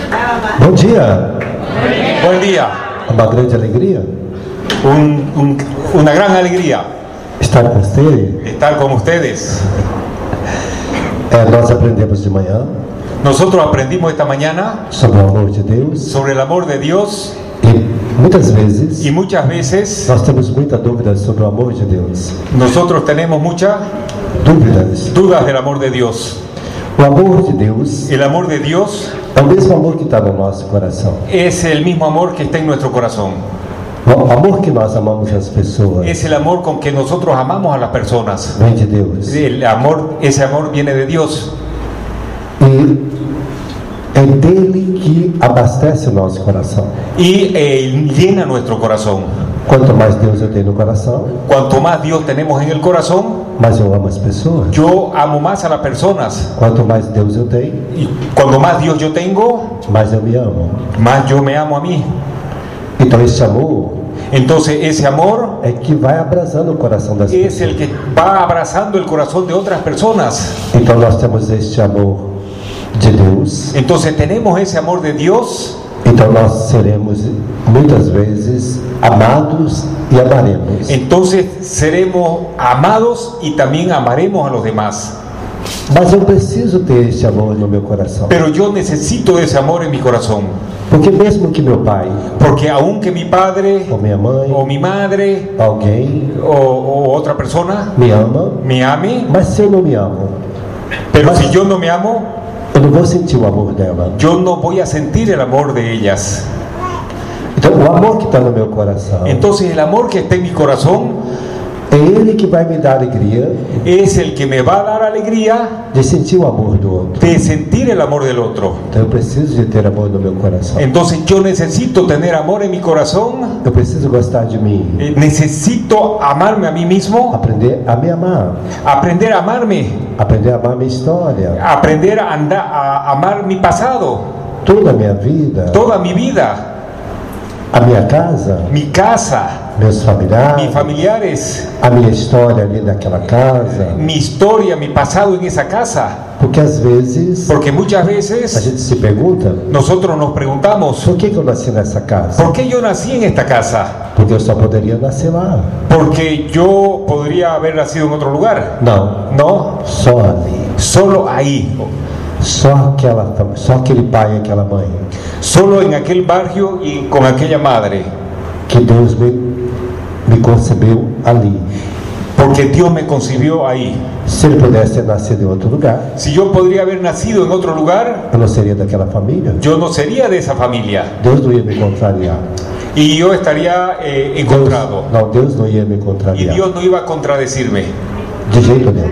Bom dia. Buen día. Uma grande alegria Una gran alegría estar com você. estar con ustedes. Nós aprendemos de manhã Nosotros aprendimos esta mañana sobre o amor de Deus sobre el amor de Dios e muitas vezes y muchas veces nós temos muita dúvida sobre o amor de Deus. nosotros tenemos muchas Dúvidas. dudas del amor de Dios. O amor de Deus El amor de Dios é o mesmo amor que está no nosso coração. es el mismo amor que está en nuestro corazón. O amor que nós amamos as pessoas Es el amor con que nosotros amamos a las personas. vem de Deus. Ese amor viene de Dios. E é dele que abastece o nosso coração. Y llena nuestro corazón. Quanto mais Deus eu tenho no coração, Cuanto más Dios tenemos en el corazón, mais eu amo as pessoas. yo amo más a las personas. Quanto mais Deus eu tenho, Y cuando más Dios yo tengo, mais eu me amo. más yo me amo a mí. Então esse amor Entonces ese amor é que vai abrasando o coração das es el pessoas. que va abrazando el corazón de otras personas. Então nós temos este amor de Deus. Entonces tenemos ese amor de Dios. Então nós seremos muitas vezes amados e amaremos. Entonces seremos amados y también amaremos a los demás. Mas eu preciso ter este amor no meu coração. Pero yo necesito ese amor en mi corazón. Porque mesmo que meu pai, Porque aunque mi padre ou minha mãe, o mi madre alguém o otra persona me ama, me ame, mas se eu não me amo, pero si yo no me amo, eu não vou sentir o amor dela. yo no voy a sentir el amor de ellas. Então o amor que está no meu coração Entonces el amor que está en mi corazón é ele que vai me dar alegria es el que me va a dar alegría de sentir o amor do outro. de sentir el amor del otro. Então eu preciso de ter amor no meu coração. Entonces yo necesito tener amor en mi corazón, Eu preciso gostar de mim, necesito amarme a mí mismo, aprender a me amar, aprender a amarme, aprender a amar minha história, aprender a amar mi pasado, toda a minha vida, toda mi vida, a minha casa, mi casa, meus familiares, mis familiares, a minha história ali naquela casa. mi historia, mi pasado en esa casa. Porque às vezes Porque muchas a veces gente se pergunta: nosotros nos preguntamos, por que eu nasci nessa casa? ¿por qué yo nací en esta casa? Porque eu só poderia nascer lá. Porque yo podría haber nacido en otro lugar. Não, No, só ali. solo ahí, Só aquele pai e aquela mãe solo en aquel barrio y con aquella madre. que Deus me concebeu ali. Porque Dios me concibió ahí. Se ele pudesse ter nascido em outro lugar, Si yo podría haber nacido en otro lugar, eu não seria daquela família. yo no sería de esa familia Deus não ia me contrariar. y yo estaría encontrado. Deus não ia me Y contrariar. Dios no iba a contradecirme, De jeito nenhum.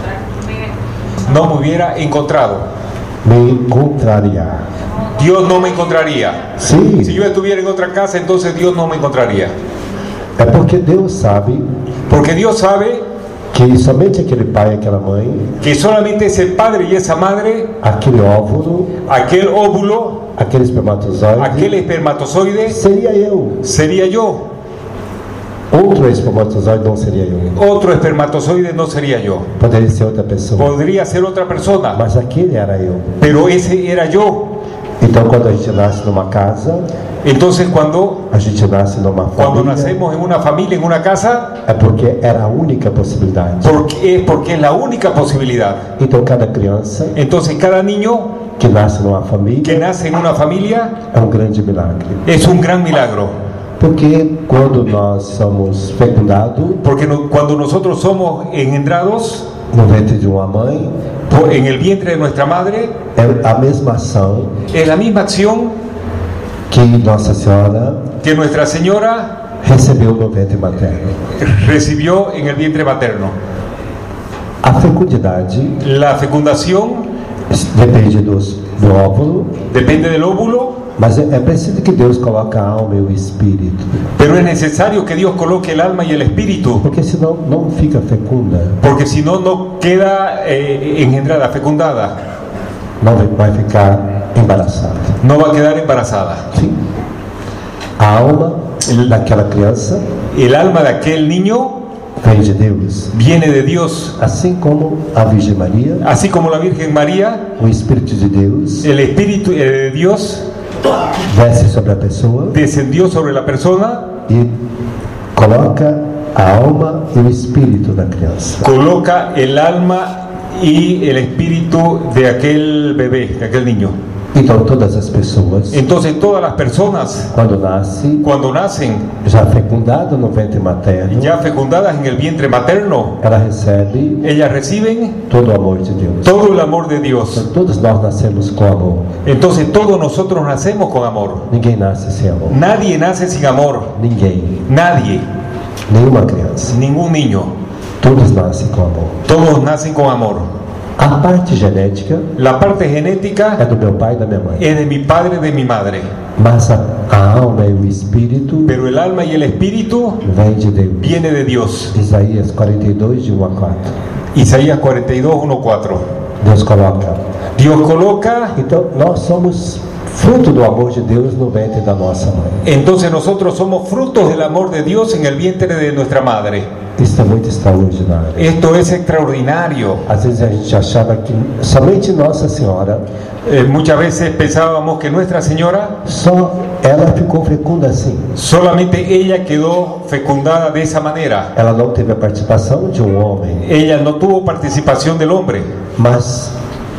no me hubiera encontrado. Me contrariar. Dios no me encontraría. Sim, Si yo estuviera en otra casa, entonces Dios no me encontraría. é porque Deus sabe Porque Dios sabe que somente aquele pai e aquela mãe, que solamente ese padre y esa madre, aquele óvulo, aquel óvulo, aquele espermatozoide, aquel espermatozoide, seria eu. sería yo. Outro espermatozoide não seria eu. Otro espermatozoide no sería yo. Poderia ser outra pessoa. Podría ser otra persona, Mas aquele era eu. pero ese era yo. Então, quando a gente nasce numa casa, Entonces cuando a gente nasce numa Cuando família, nacemos en una familia, en una casa, é porque era a única possibilidade. porque es la única posibilidad. Então, cada criança Entonces cada niño que nasce numa que família nace en una familia é um grande milagre. es un gran milagro. Porque quando nós somos fecundados Porque cuando nosotros somos engendrados no ventre de uma mãe, en el vientre de nuestra madre, é a mesma ação es la misma acción que Nossa Senhora que Nuestra Señora recebeu no ventre materno. recibió en el vientre materno. A fecundidade La fecundación depende do óvulo, depende del óvulo, mas é preciso que Deus coloque a alma e o espírito, pero es necesario que Dios coloque el alma y el espíritu, porque senão não fica fecunda, porque si no, no queda engendrada, fecundada, não vai ficar embaraçada. no va a quedar embarazada. Sim. A alma daquela criança El alma de aquel niño vem de Deus. viene de Dios. Assim como a Virgem Maria, Así como la Virgen María, o Espírito de Deus el Espíritu de Dios desce sobre a pessoa descendió sobre la persona, e coloca a alma e o espírito da criança. coloca el alma y el espíritu de aquel bebé, de aquel niño. Então todas as pessoas, Entonces todas las personas, quando nascem, cuando nacen, já fecundadas no ventre materno, ya fecundadas en el vientre materno, ela recebe ellas reciben todo o amor de Deus. todo el amor de Dios. Então, todos nós nascemos com amor. Entonces todos nosotros nacemos con amor. Ninguém nasce sem amor. Nadie nace sin amor. Ninguém, Nadie, nenhuma criança. ningún niño. Todos nascem com amor. Todos nacen con amor. A parte genética La parte é genética do meu pai e da minha mãe, es de mi padre y de mi madre. mas a alma e o espírito Pero el alma y el espíritu vem de Deus. viene de Dios. Isaías 42, de 1 a 4. Isaías 42, 1-4. Deus coloca. Dios coloca, Então, nós somos fruto do amor de Deus no ventre da nossa mãe. entonces nosotros somos frutos del amor de Dios en el vientre de nuestra madre. Isso é muito extraordinário. Esto es extraordinario. Às vezes a gente achava que somente Nossa Senhora, Muchas veces pensábamos que Nuestra Señora, só ela ficou fecunda assim. solamente ella quedó fecundada de esa manera. Ela não teve a participação de um homem, Ella no tuvo participación del hombre, mas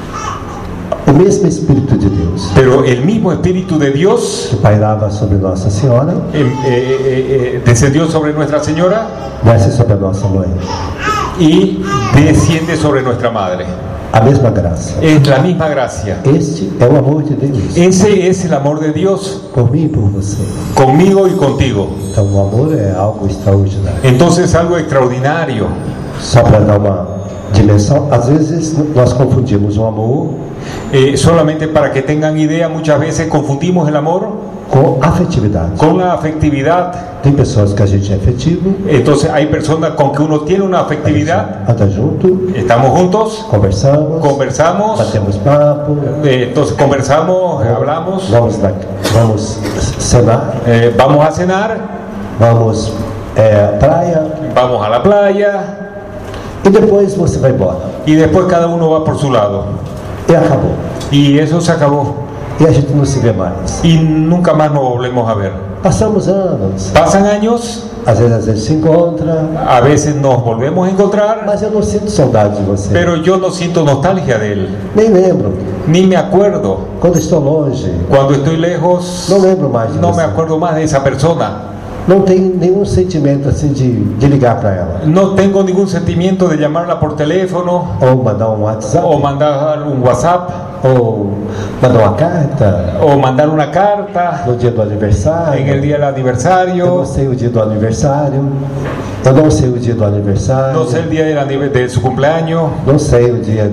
o mesmo Espírito de Deus pero el mismo Espíritu de Dios que pairava sobre Nossa Senhora descendió sobre Nuestra Señora desce sobre a nossa mãe. y desciende sobre nuestra madre. A mesma graça. Es la misma gracia. Este é o amor de Deus Ese es el amor de Dios por mim e por você. conmigo y contigo. Então o amor é algo extraordinário. Entonces algo extraordinario. Só para dar uma dimensão, às vezes nós confundimos o amor Solamente para que tengan idea, muchas veces confundimos el amor com afetividade. con la afectividad. Tem pessoas que a gente é afetivo, Entonces hay personas con que uno tiene una afectividad, anda junto, estamos juntos, conversamos, conversamos, batemos papo, entonces conversamos, hablamos, vamos cenar, vamos a cenar, vamos à praia, vamos a la playa e depois você vai embora. y después cada uno va por su lado. E acabou. Y eso se acabó. E a gente não se vê mais. Y nunca más nos volvemos a ver. Passamos anos, Pasan años, às vezes a gente se encontra, a veces nos volvemos a encontrar, mas eu não sinto saudade de você. pero yo no siento nostalgia de él, Nem lembro. ni me acuerdo. Quando estou longe, Cuando estoy lejos, não lembro mais de no você. me acuerdo más de esa persona. Não tenho nenhum sentimento assim de ligar para ela. No tengo ningún sentimiento de llamarla por teléfono Ou mandar um WhatsApp, o mandar un WhatsApp ou mandar uma carta o mandar una carta no dia do aniversário. en el día del Eu não aniversario. sei o dia do aniversário. Eu não sei o dia do aniversário. No sé el día de su cumpleaños. Não sei o dia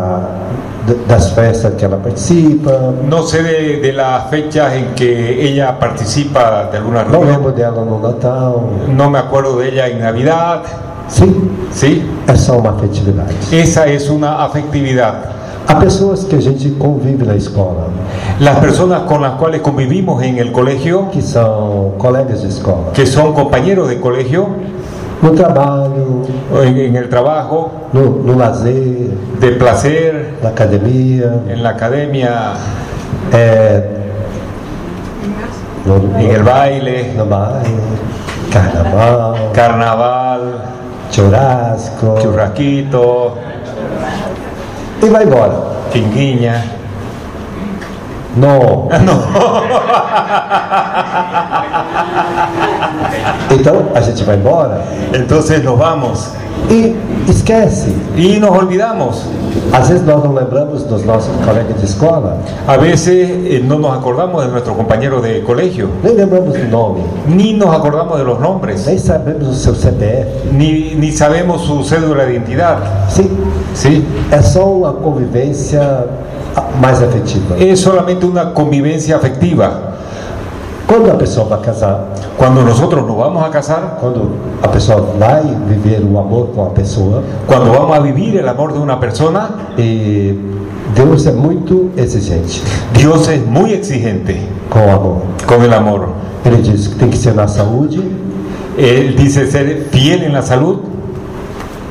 das festas que ela participa. No sé de las fechas en que ella participa de alguna Não reunión. lembro dela no Natal. No me acuerdo de ella en Navidad. Sim, ¿Sí? é só uma afetividade. Esa es una afectividad. Há pessoas que a gente convive na escola, Las personas con las cuales convivimos en el colegio, que são colegas de escola, que son compañeros de colegio, no trabalho, o en el trabajo, no lazer, de placer, na academia, en la academia, en el baile, no baile, carnaval, carnaval, churrasco, churrasquito, e vai embora. chinguiña. Não. Então a gente vai embora Entonces nos vamos e esquece. y nos olvidamos. Às vezes nós não lembramos dos nossos colegas de escola, A veces no nos acordamos de nuestros compañeros de colegio, nem lembramos do nome, ni nos acordamos de los nombres, nem sabemos o seu CPF. ni sabemos su cédula de identidad. Sim, ¿Sí? é só uma convivência mais afetiva. Es solamente una convivencia afectiva. Quando a pessoa vai casar, Cuando nosotros nos vamos a casar, quando a pessoa vai viver o amor com a pessoa, cuando vamos a vivir el amor de una persona, e Deus é muito exigente Dios es muy exigente com o amor. con el amor. Ele diz que tem que ser na saúde, Él dice ser fiel en la salud,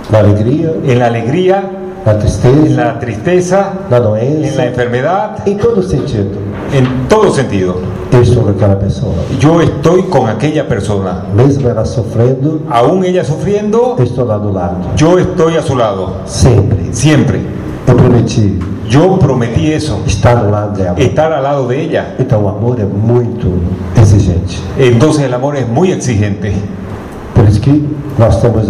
na alegria, en la alegría, na en tristeza, la tristeza, na en la doença, enfermedad, em todo sentido. en todo sentido. Eu estou com aquela pessoa. Yo estoy con aquella persona. Mesmo ela sofrendo, Aún ella sufriendo, eu estou lá do lado. yo estoy a su lado. Sempre. Siempre. Eu prometi Yo prometí eso, estar ao lado dela. estar al lado de ella. Então o amor é muito exigente. Entonces el amor es muy exigente. Por isso que nós temos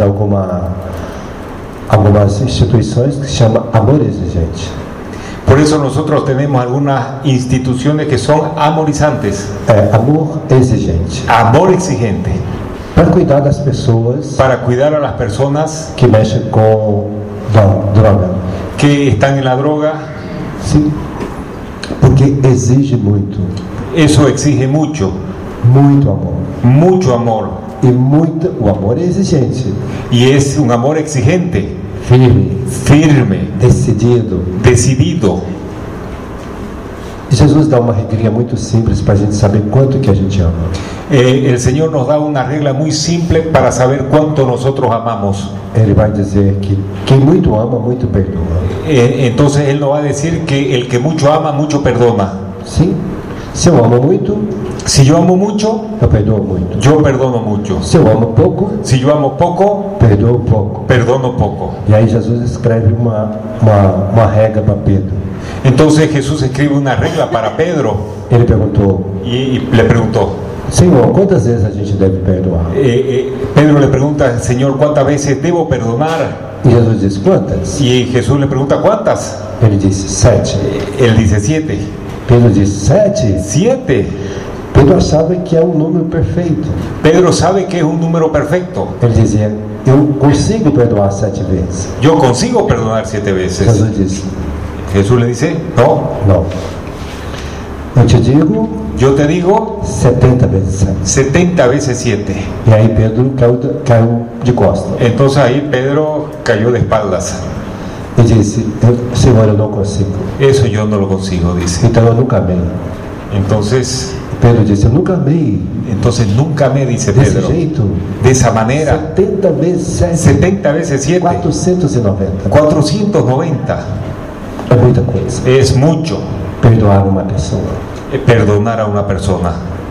algumas instituições que se chama amor exigente. Por eso nosotros tenemos algunas instituciones que son amorizantes. É amor exigente. Amor exigente. Para cuidar das pessoas Para cuidar a las personas que mexem com droga. que están en la droga. Sim. Porque exige muito. Eso exige mucho, Muito amor. mucho amor. E muito. O amor é exigente. Y es un amor exigente, Firme. firme, Decidido. decidido. E Jesus dá uma regrinha muito simples para a gente saber quanto que a gente ama. El Señor nos da una regla muy simple para saber cuánto nosotros amamos. Ele vai dizer que quem muito ama, muito perdoa. Entonces Él nos va a decir que el que mucho ama, mucho perdona. Sim? Se eu amo muito, Si yo amo mucho, eu perdoo muito. yo perdono mucho. Se eu amo pouco, Si yo amo poco, perdoo pouco. perdono poco. E aí Jesus escreve uma regra para Pedro. Entonces Jesús escribe una regla para Pedro Ele perguntou: y le preguntó. Senhor, quantas vezes a gente deve perdoar? Pedro le pregunta, Señor, ¿cuántas veces debo perdonar? E Jesus diz: quantas? Y Jesús le pregunta, ¿cuántas? Ele disse: 7. Él dice 7. Pedro disse: 7? 7. Pedro achava que é um número perfeito. Pedro sabe que es un número perfecto. Ele dizia: eu consigo perdoar 7 vezes. Yo consigo perdonar 7 veces. Jesus disse: Jesús le dice, no, não. Eu te digo yo te digo 70 vezes 7. 70 veces 7. E aí Pedro caiu de costas. Entonces ahí Pedro cayó de espaldas. E disse: Senhor, eu não consigo. Eso yo no lo consigo, dice. Então eu nunca amei. Entonces Pedro disse: eu nunca amei nunca me, dice desse Pedro, jeito. de esa manera. 70 vezes 7. 70 veces 7. 490. 490. É muita coisa. Es mucho Perdoar uma pessoa. perdonar a una persona.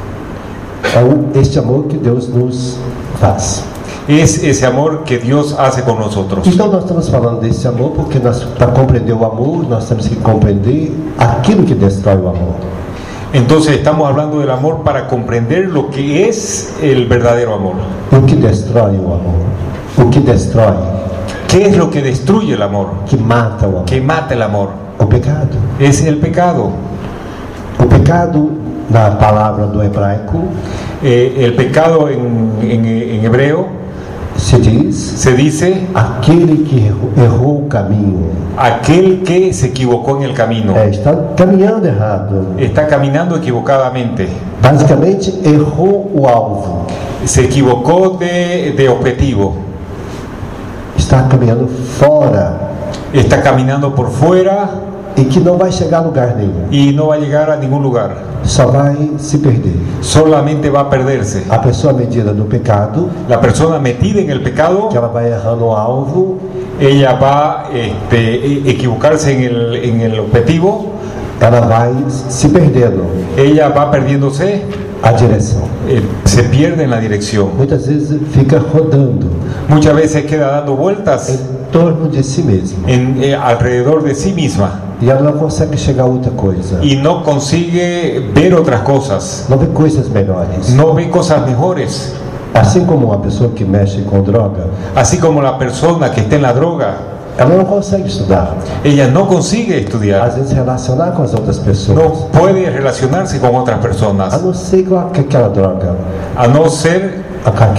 É este amor que Deus nos faz. Es ese amor que Dios hace con nosotros. Então nós estamos falando desse amor porque para compreender o amor nós temos que compreender aquilo que destrói o amor. Entonces estamos hablando del amor para comprender lo que es el verdadero amor. O que destrói o amor? O que destrói? ¿Qué es lo que destruye el amor? Que mata o amor? Que mata el amor. O pecado. Es el pecado. O pecado, na palavra do hebraico, El pecado en hebreo se diz se dice aquele que errou o caminho. aquel que se equivocó en el camino. Está caminhando errado. Está caminando equivocadamente. Basicamente, errou o alvo. Se equivocó de objetivo. Está caminhando fora Está caminando por fuera e que não vai chegar a lugar nenhum. y no va a llegar a ningún lugar. Só vai se perder. Solamente va a perderse. A pessoa medida no pecado, La persona metida en el pecado, que ela vai errando o alvo, ella va a equivocarse en el objetivo, ela vai se perdendo ella va perdiéndose, a direção. se pierde en la dirección. Muitas vezes fica rodando Muchas veces queda dando vueltas em torno de si mesma alrededor de sí misma e ela não consegue chegar a outra coisa. y no consigue ver otras cosas, Não vê coisas melhores. no ve cosas mejores. Assim como uma pessoa que mexe com droga, Así como la persona que está en la droga, ela não consegue estudar, ella no consigue estudiar, às vezes relacionar com as outras pessoas, no puede relacionarse con otras a personas, não ser com aquela droga, a no ser,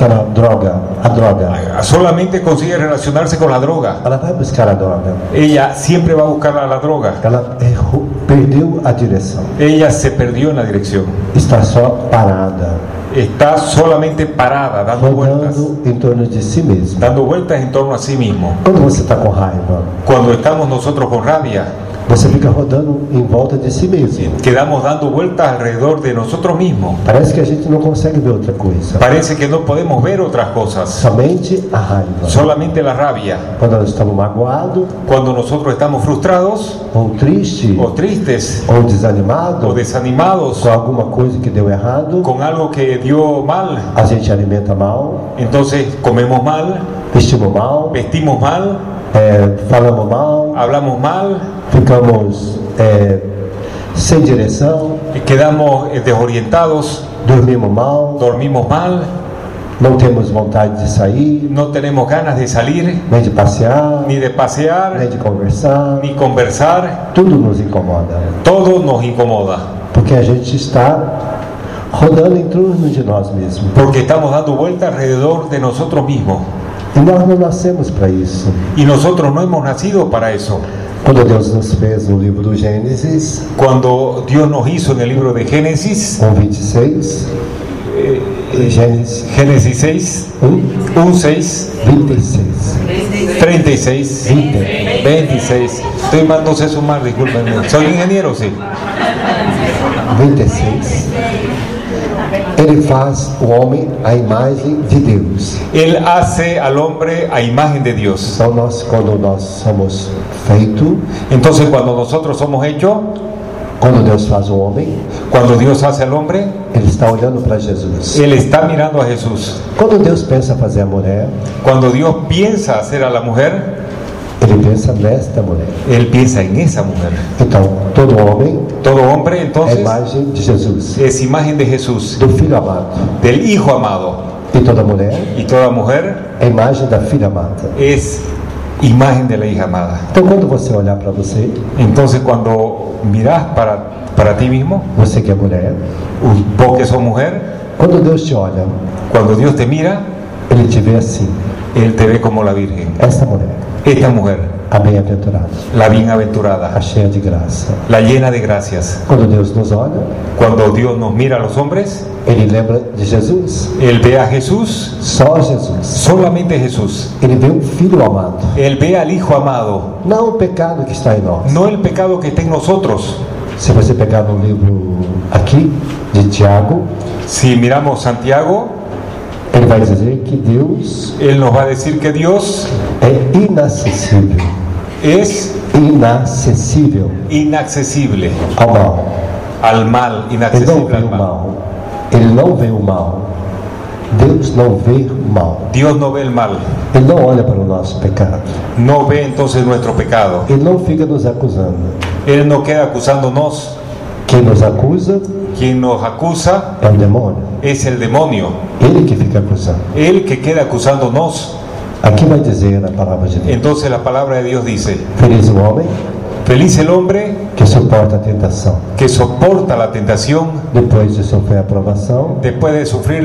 a droga. solamente consigue relacionarse con la droga. Ela vai buscar a droga. Ella siempre va a buscar a la droga. Ela errou, perdeu a direção. Ella se perdió en la dirección. Está só parada, Está solamente parada, dando vueltas, rodando em torno de si mesma. dando vueltas en torno a sí mismo. Quando você está com raiva, Cuando estamos nosotros con rabia, Você fica rodando em volta de si mesmo. Quedamos dando vueltas alrededor de nosotros mismos. Parece que a gente não consegue ver outra coisa. Parece que no podemos ver otras cosas. Somente a raiva. Solamente la rabia. Quando nós estamos magoados, Cuando nosotros estamos frustrados ou tristes, o tristes ou desanimados, o desanimados com alguma coisa que deu errado, con algo que dio mal, a gente alimenta mal, entonces comemos mal, vestimos mal, vestimos mal, falamos mal, hablamos mal, ficamos sem direção, quedamos desorientados, dormimos mal, dormimos mal, não temos vontade de sair, no tenemos ganas de salir, nem de passear, ni de pasear, nem de conversar. ni conversar. Tudo nos incomoda, Todo nos incomoda, porque a gente está rodando em torno de nós mesmos. porque estamos dando vuelta alrededor de nosotros mismos. E nós não nascemos para isso. Y nosotros no hemos nacido para eso. Quando Deus nos fez no livro do Gênesis, Cuando Dios nos hizo en el libro de Génesis, 1:26, Gênesis Génesis 6, 1:6, 26, 36, 26. Estoy mal, no sé sumar, discúlpenme. Soy ingeniero, sí. 26, Ele faz o homem à imagem de Deus. Él hace al hombre a imagen de Dios. Então quando nós somos feitos, Entonces, cuando nosotros somos hechos, quando Deus faz o homem, cuando Dios hace al hombre, Ele está olhando para Jesus. Él está mirando a Jesús. Quando Deus pensa fazer a mulher, Cuando Dios piensa hacer a la mujer, Ele pensa nesta mulher. Él piensa en esa mujer. Então, todo homem Todo hombre, é a entonces, imagem de Jesus, es imagen de Jesús, do Filho amado. del Hijo amado. E toda mulher Y toda mujer é a imagem da Filha amada. es imagen de la hija amada. Então, quando você olhar para você, Entonces, cuando mirás para ti mismo, você que é mulher, vos que sos mujer, quando Deus te olha, cuando Dios te mira, Ele te vê assim: Él te ve como la Virgen. esta mulher, Esta mujer, a bem-aventurada, la a bienaventurada, cheia de graça. la llena de gracias. Quando Deus nos olha, Cuando Dios nos mira a los hombres, Ele lembra de Jesus, Él ve a Jesús, só Jesus. solamente Jesús. Ele vê um Filho amado, Él ve al Hijo amado, não o pecado que está em nós. no el pecado que está en nosotros. Se você pegar no livro aqui de Tiago, Si miramos Santiago, ele vai dizer que Deus Él nos va a decir que Dios é inacessível, es inacessível inaccesible ao mal. al mal, Ele não inaccesible vê al o mal. mal. Ele não vê o mal. Deus não vê o mal. Dios no ve el mal, Ele não olha para o nosso pecado. no ve entonces nuestro pecado. Ele não fica nos acusando. Él no queda acusándonos. Quem nos acusa Quien nos acusa é o demônio. es el demonio. Ele que fica acusando. Él que queda acusándonos. Aqui vai dizer a palavra de Deus: Entonces la palabra de Dios dice: feliz o homem feliz el hombre que suporta a tentação. que soporta la tentación Depois de sofrer a provação, después de sufrir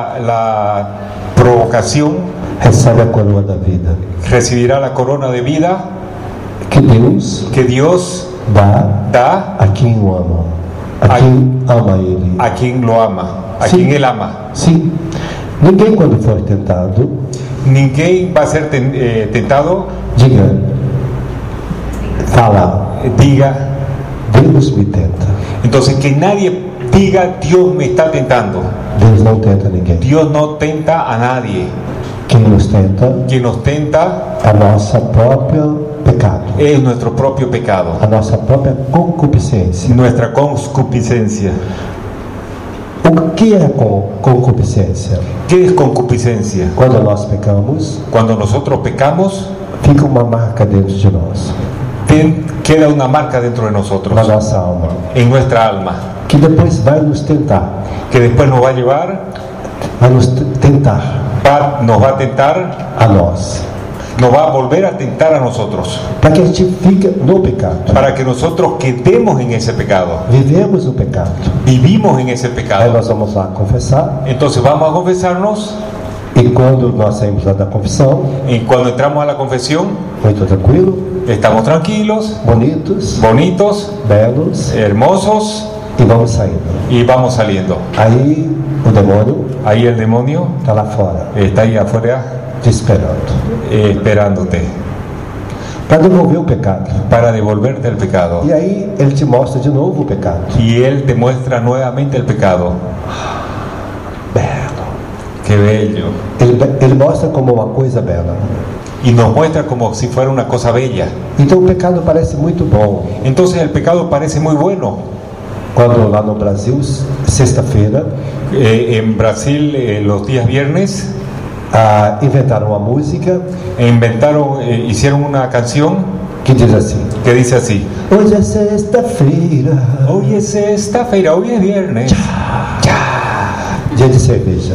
la provocación, recebe a coroa da vida. recibirá la corona de vida Que Deus que Dios dá da a quem o ama, a quem ama Ele. a quien lo ama, a Sí. quien Él ama. Sim, ninguém quando for tentado, Ninguém va a ser tentado, diga, fala, diga. Deus me tenta. Entonces que nadie diga Dios me está tentando. Deus não tenta ninguém. Dios no tenta a nadie. Quem nos tenta Quien nos tenta é a nossa própria pecado, es nuestro propio pecado, a nossa própria concupiscência. nuestra concupiscencia. O que é concupiscência? ¿Qué es concupiscencia? Quando nós pecamos, Cuando nosotros pecamos, fica uma marca dentro de nós, queda una marca dentro de na nosotros, nossa alma, en nuestra alma, que depois vai nos tentar, que después nos va a llevar, nos va a tentar, a nós, nos va a volver a tentar a nosotros, para que a gente fique no pecado. para que nosotros quedemos en ese pecado, Vivemos no pecado. vivimos en ese Aí pecado. nós vamos lá confessar, Entonces vamos a confesarnos, e quando nós saímos lá da confissão, y cuando entramos a la confesión, muito tranquilo, estamos tranquilos, bonitos, bonitos, belos, hermosos, e vamos saindo. y vamos saliendo. Aí o demônio Ahí el demonio está lá fora, está ahí afuera te esperando. esperándote. para devolver o pecado. para devolverte el pecado. E aí ele te mostra de novo o pecado. Y Él te muestra nuevamente el pecado. Belo. Qué bello. Ele mostra como uma coisa bela. Y nos muestra como si fuera una cosa bella. Então o pecado parece muito bom. Entonces el pecado parece muy bueno. Quando lá no Brasil, sexta-feira, En Brasil, los días viernes, inventaram uma música hicieron una canción que diz assim: que dice así: hoje é sexta-feira, hoy es sexta-feira, hoy es viernes, dia de cerveja.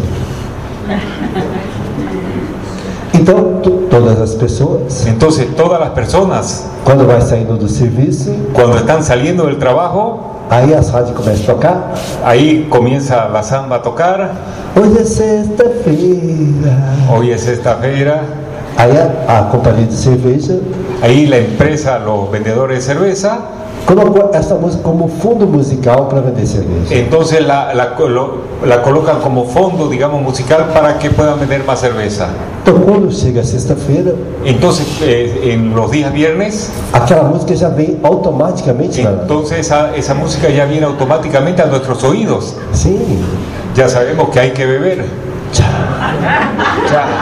Então todas as pessoas, Entonces todas las personas, quando vai saindo do serviço, cuando están saliendo del trabajo, aí as rádios começam a tocar. ahí comienza la samba a tocar. Hoje é sexta-feira. Hoy es sexta-feira. Aí a companhia de cerveja Ahí la empresa, los vendedores de cerveza, colocou essa música como fundo musical para vender cerveja. entonces la colocan como fondo, digamos, musical para que puedan vender más cerveza. Então quando chega a sexta-feira, Entonces, en los días viernes, aquela música já vem automaticamente na... entonces esa música ya viene automáticamente a nuestros oídos. Sim. Ya sabemos que hay que beber. Ya.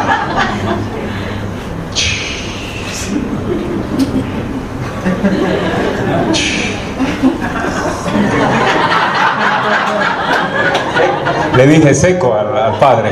Le dije seco al padre.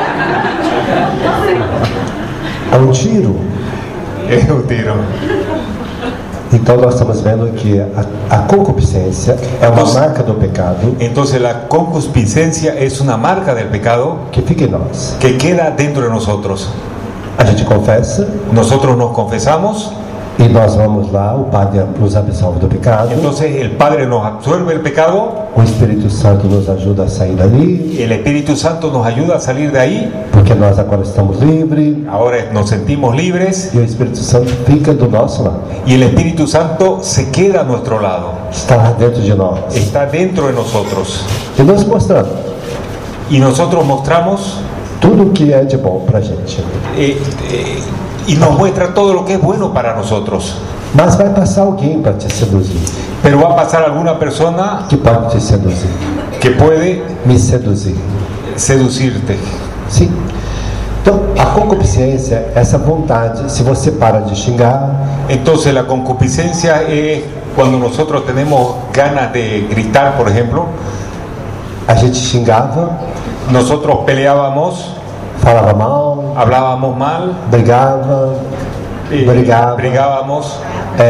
É um tiro. Es un tiro. Então nós estamos vendo que a concupiscência é uma Nossa. marca do pecado Entonces la concupiscencia es una marca del pecado que fica em nós. que queda dentro de nosotros. A gente confessa Nosotros nos confesamos, e nós vamos lá, o Padre nos absolve do pecado, entonces el Padre nos absuelve el pecado, o Espírito Santo nos ajuda a sair dali, el Espíritu Santo nos ayuda a salir de ahí, porque nós agora estamos livres, ahora nos sentimos libres e o Espírito Santo fica do nosso lado, y el Espíritu Santo se queda a nuestro lado, está lá dentro de nós. está dentro de nosotros. E nós mostramos Y nosotros mostramos tudo o que é de bom para a gente. y nos muestra todo lo que es bueno para nosotros. Mas vai passar alguém para te seduzir, Pero va a pasar alguna persona que pode te seduzir, que puede me seduzir. seducirte. Sim. Então, a concupiscência, essa vontade, se você para de xingar, Entonces la concupiscencia es cuando nosotros tenemos ganas de gritar, por ejemplo, a gente xingava, nosotros peleábamos, falava mal, hablábamos mal, brigava, brigábamos,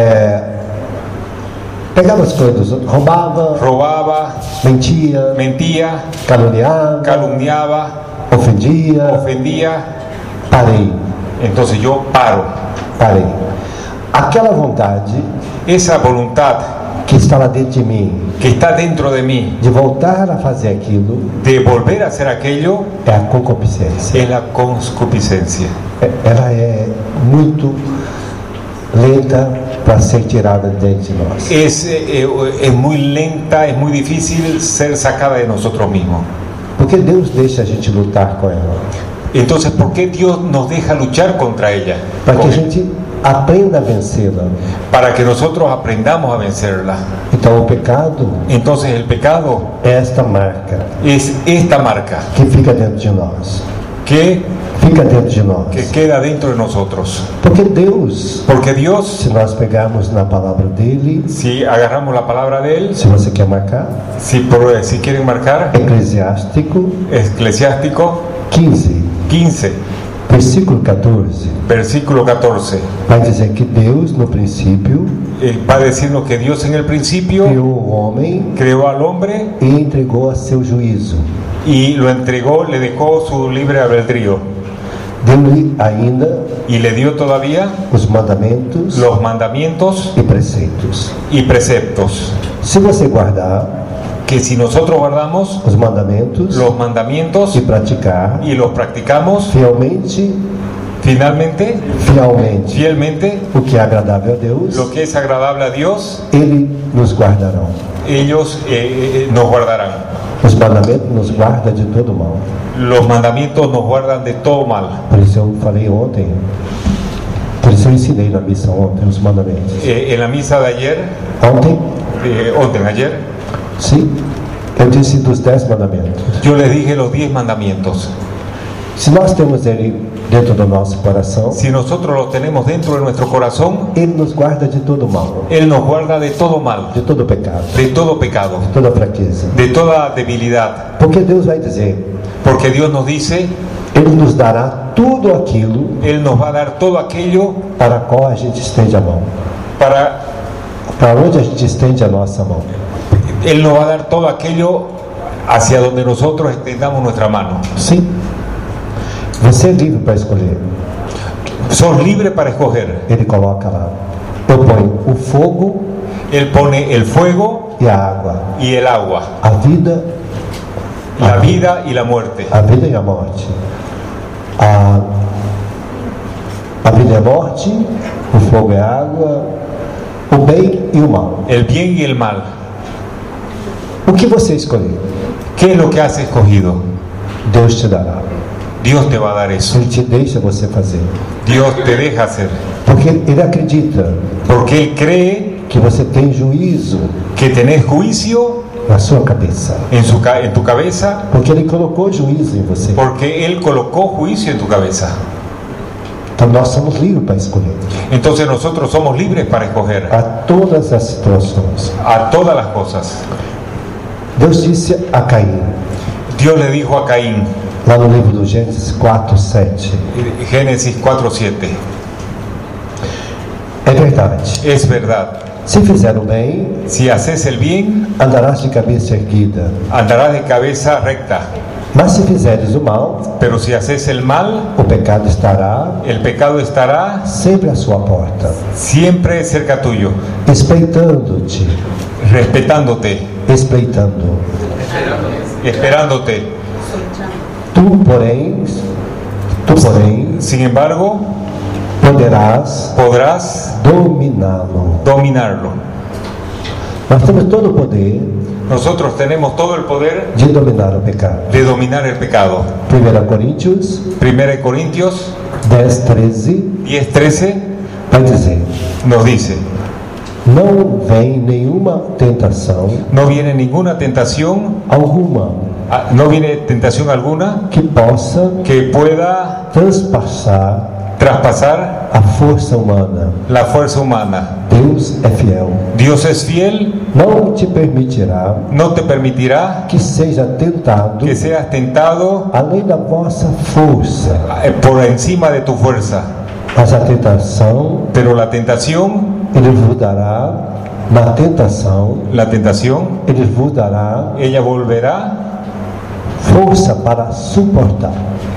pegava as coisas dos outros, roubava, robaba, mentia, mentía, caluniava, calumniaba, ofendia. ofendía. Parei, Entonces yo paro. parei. Aquela vontade Esa voluntad que está lá dentro de mim, que está dentro de mí de voltar a fazer aquilo, de volver a hacer aquello é a concupiscência. es la concupiscencia. Ela é muito lenta para ser tirada de dentro de nós. Es muy lenta, es muy difícil ser sacada de nosotros mismos. Porque Deus deixa a gente lutar com ela, Entonces, ¿por qué Dios nos deja luchar contra ella? para que a Con- gente aprenda a vencê-la. Para que nosotros aprendamos a vencerla. Então o pecado Entonces el pecado é esta marca es esta marca que fica dentro de nós, que fica dentro de nós. queda dentro de nosotros. Porque Deus, Porque Dios, se nós pegarmos na palavra dele, si agarramos la palabra de Él, se você quer marcar, si quieren marcar, Eclesiástico Eclesiástico 15, 15, versículo 14, versículo 14, vai dizer que Deus no princípio va a decirnos que Dios en el principio criou o homem creó al hombre e entregou a seu juízo. y lo entregó, le dejó su libre albedrío Deu-lhe ainda y le dio todavía os mandamentos los mandamientos e preceitos. y preceptos, Se você guardar que si nosotros guardamos os mandamentos los mandamientos e praticar y los practicamos fielmente fielmente o que é agradável a Deus, lo que es agradable a Dios, Ele nos guardará. ellos nos guardarán. Os mandamentos nos guardam de todo mal. Los mandamientos nos guardan de todo mal. Por isso eu falei ontem, por Isso eu ensinei na missa ontem, os mandamentos. En la misa de ayer, Ontem? Sim. Eu disse dos 10 mandamentos. yo les dije los 10 mandamientos. Se nós temos ele dentro do nosso coração, Si nosotros los tenemos dentro de nuestro corazón, ele nos guarda de todo mal, Él nos guarda de todo mal, de todo pecado, de todo pecado, de toda fraqueza. de toda debilidad. Porque Deus vai dizer, Porque Dios nos dice, Ele nos dará tudo aquilo Él nos va a dar todo aquello para qual a gente estende a mão. Para onde a gente estende a nossa mão. Él nos va a dar todo aquello hacia donde nosotros extendamos nuestra mano. Sim. Você é livre para escolher. Sos libre para escoger. Ele coloca lá. Eu ponho o fogo Él pone el fuego e a água, y el agua, a vida, la vida y la muerte. a vida e a morte. A vida é a morte, o fogo é a água, o bem e o mal. El bien y el mal. O que você escolher, ¿Qué es lo que has escogido? Deus te dará. Dios te va a dar eso. Ele te deixa você fazer. Dios te deja hacer. Porque Ele acredita Porque Él cree que você tem juízo que tenés juicio na sua cabeça. en tu cabeza, Porque Ele colocou juízo em você. porque Él colocó juicio en tu cabeza. Então nós somos livres para escolher. Entonces nosotros somos libres para escoger A todas as situações. a todas las cosas. Deus disse a Caim, Dios le dijo a Caín, lá no livro do Gênesis 4:7. Génesis 4:7, É verdade. es verdad, Se fizer o bem, si haces el bien, andarás de cabeça erguida. andarás de cabeza recta, Mas se fizeres o mal, pero si haces el mal, o pecado estará el pecado estará sempre à sua porta, siempre cerca tuyo, espreitando-te, respetándote, espreitando. esperándote. Tu, porém, Sin embargo, poderás podrás dominá-lo. dominarlo. Nós temos todo o poder Nosotros tenemos todo el poder de dominar o pecado. de dominar el pecado. 1 Coríntios 1 Corintios 10:13 10:13 vai dizer: nos dice, não vem nenhuma tentação no viene ninguna tentación, alguma no viene tentación alguna que possa que pueda traspasar a força humana. la fuerza humana. Deus é fiel. Dios es fiel, Não te permitirá no te permitirá que seja tentado que seas tentado além da vossa força. por encima de tu fuerza, Mas a tentação, pero la tentación, Ele vos dará, na tentação, Ele vos dará ella volverá, força para suportar.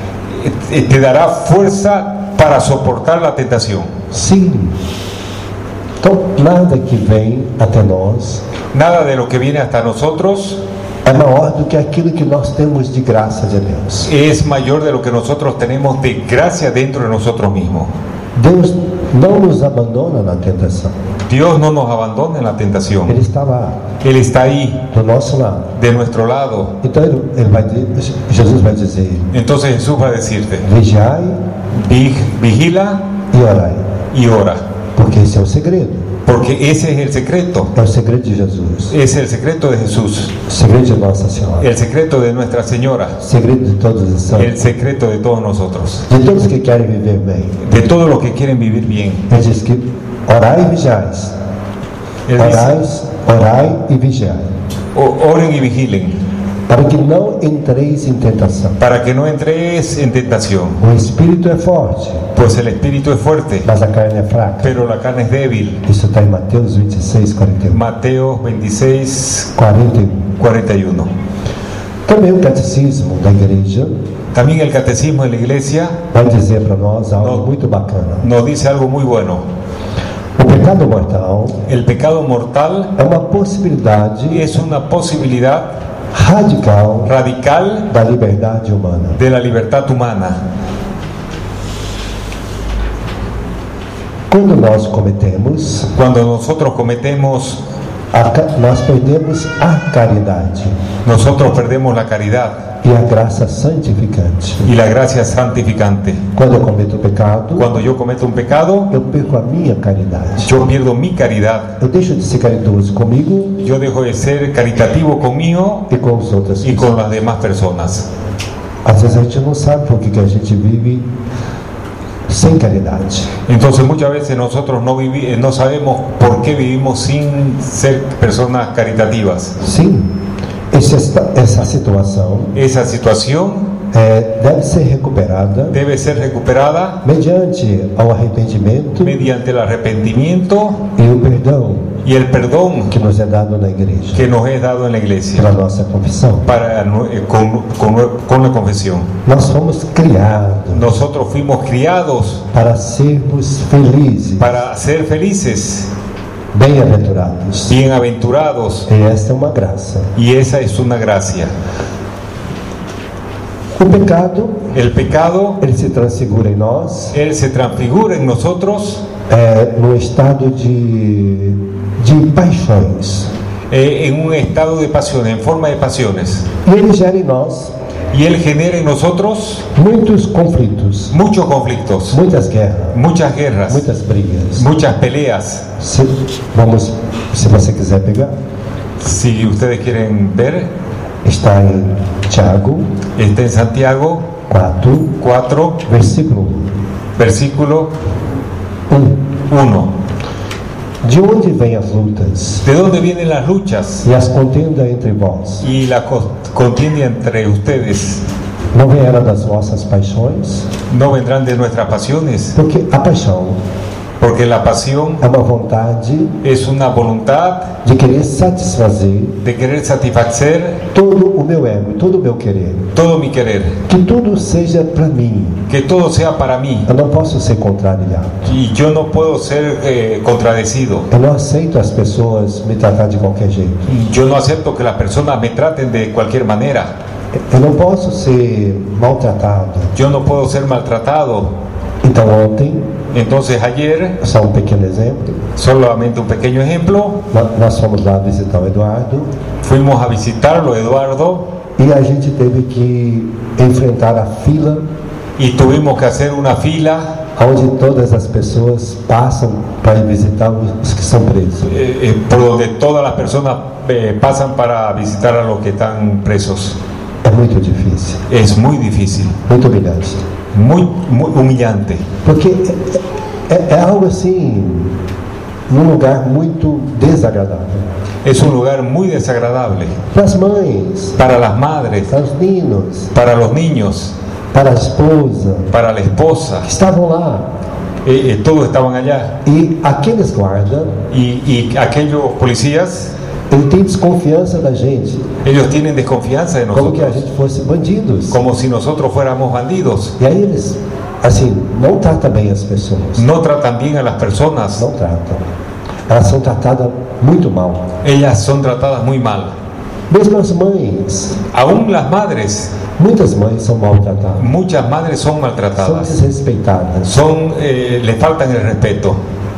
te dará fuerza para soportar la tentación. Sim. Então, nada que vem até nós Nada de lo que viene hasta nosotros é maior do que aquilo que nós temos de graça de Deus. es mayor de lo que nosotros tenemos de gracia dentro de nosotros mismos. Deus não nos abandona na tentação. Dios no nos abandona en la tentación. Ele está lá, Él está ahí, do nosso lado. de nuestro lado. Então Jesus vai dizer: Entonces Jesús va a decirte, vigiai vigila e orai. y ora. Porque esse é o segredo. Porque ese es el secreto. É o segredo de Jesus. Es el secreto de Jesús. O segredo de Nossa Senhora. El secreto de Nuestra Señora. O segredo de todos os El santos. secreto de todos nosotros. De todos que querem viver bem. De todos los que quieren vivir bien. Ele diz que orai e vigiais. Él dice, Orai e vigiai. oren y vigilen Para que não entreis em tentação. para que no entres en tentación. O espírito é forte, Pues el espíritu es fuerte, mas a carne é fraca. pero la carne es débil. Isso está em Mateus 26:41. Mateo 26, 41. 41. Também o catecismo da igreja También el catecismo de la iglesia vai dizer para nós algo No. muito bacana. nos dice algo muy bueno. O pecado mortal El pecado mortal é uma possibilidade es una posibilidad radical radical da liberdade humana. de la libertad humana. Quando nós cometemos Cuando nosotros cometemos Nós perdemos a caridade Nosotros perdemos la caridad e a graça santificante. y la gracia santificante. Quando eu cometo pecado, Cuando yo cometo un pecado, eu perco a minha caridade. yo pierdo mi caridad. Eu deixo de ser caridoso comigo Yo dejo de ser caritativo conmigo e com as outras y con pessoas. las demás personas. Às vezes a gente não sabe por que a gente vive sem caridade. Entonces muchas veces nosotros no sabemos por qué vivimos sin ser personas caritativas. Sim, essa situação Esa situación deve ser recuperada debe ser recuperada mediante ao arrependimento mediante el arrepentimiento e o perdão y el perdón que nos é dado na igreja que nos es dado en la iglesia pela nossa confissão. con la confesión. Nós fomos criados Nosotros fuimos criados para sermos felizes, para ser felices, bem-aventurados. bienaventurados, E esta é uma graça. y esa es una gracia. O pecado, El pecado, ele se transfigura em nós él se transfigura en nosotros no estado de paixões. En un estado de pasiones, en forma de pasiones. E ele gera em nós Y él genera en nosotros muitos conflitos, muchos conflictos, muitas guerras, muchas guerras, muitas brigas. muchas peleas. Se você quiser pegar, Si ustedes quieren ver, está em Tiago está en Santiago 4, versículo versículo 1. 1. De onde vêm as lutas ¿De dónde vienen las luchas e as contendas entre vós? y la contienda entre ustedes? Não vieram das vossas paixões? ¿No vendrán de nuestras pasiones? Porque a paixão Porque la pasión é uma vontade es una voluntad de querer satisfazer de querer satisfacer todo o meu ego, todo o meu querer. todo mi querer, Que tudo seja para mim. que todo sea para mí. Eu não posso ser contrariado. Y yo no puedo ser contradecido. Eu não aceito as pessoas me tratar de qualquer jeito. Yo no acepto que las personas me traten de cualquier manera. Eu não posso ser maltratado. Yo no puedo ser maltratado. Então ontem, Entonces ayer, só um pequeno exemplo, solamente un pequeño ejemplo, nós fomos lá visitar o Eduardo fuimos a visitarlo, Eduardo, e a gente teve que enfrentar a fila y tuvimos que hacer una fila onde todas as pessoas passam para ir visitar os que são presos. por donde todas las personas pasan para visitar a los que están presos. É muito difícil, Es muy difícil, muito humilhante. muy humillante, Porque é algo assim, num lugar muito desagradável. es un lugar muy desagradable Para as mães, para las madres, para os meninos, para los niños, para a esposa, para la esposa. que estavam lá. Todos estaban allá, E aqueles guardas, y aquellos policías, ele tem desconfiança da gente, ellos tienen desconfianza de como que a nosotros, gente fosse bandidos. como si nosotros fuéramos bandidos. E aí eles, assim, não tratam bem as pessoas. No tratan bien a las personas, Não tratam. Elas são tratadas muito mal. ellas son tratadas muy mal. Mesmo as mães, Aún las madres, muitas mães são maltratadas, muchas madres son são maltratadas, desrespeitadas. le faltan el respeto.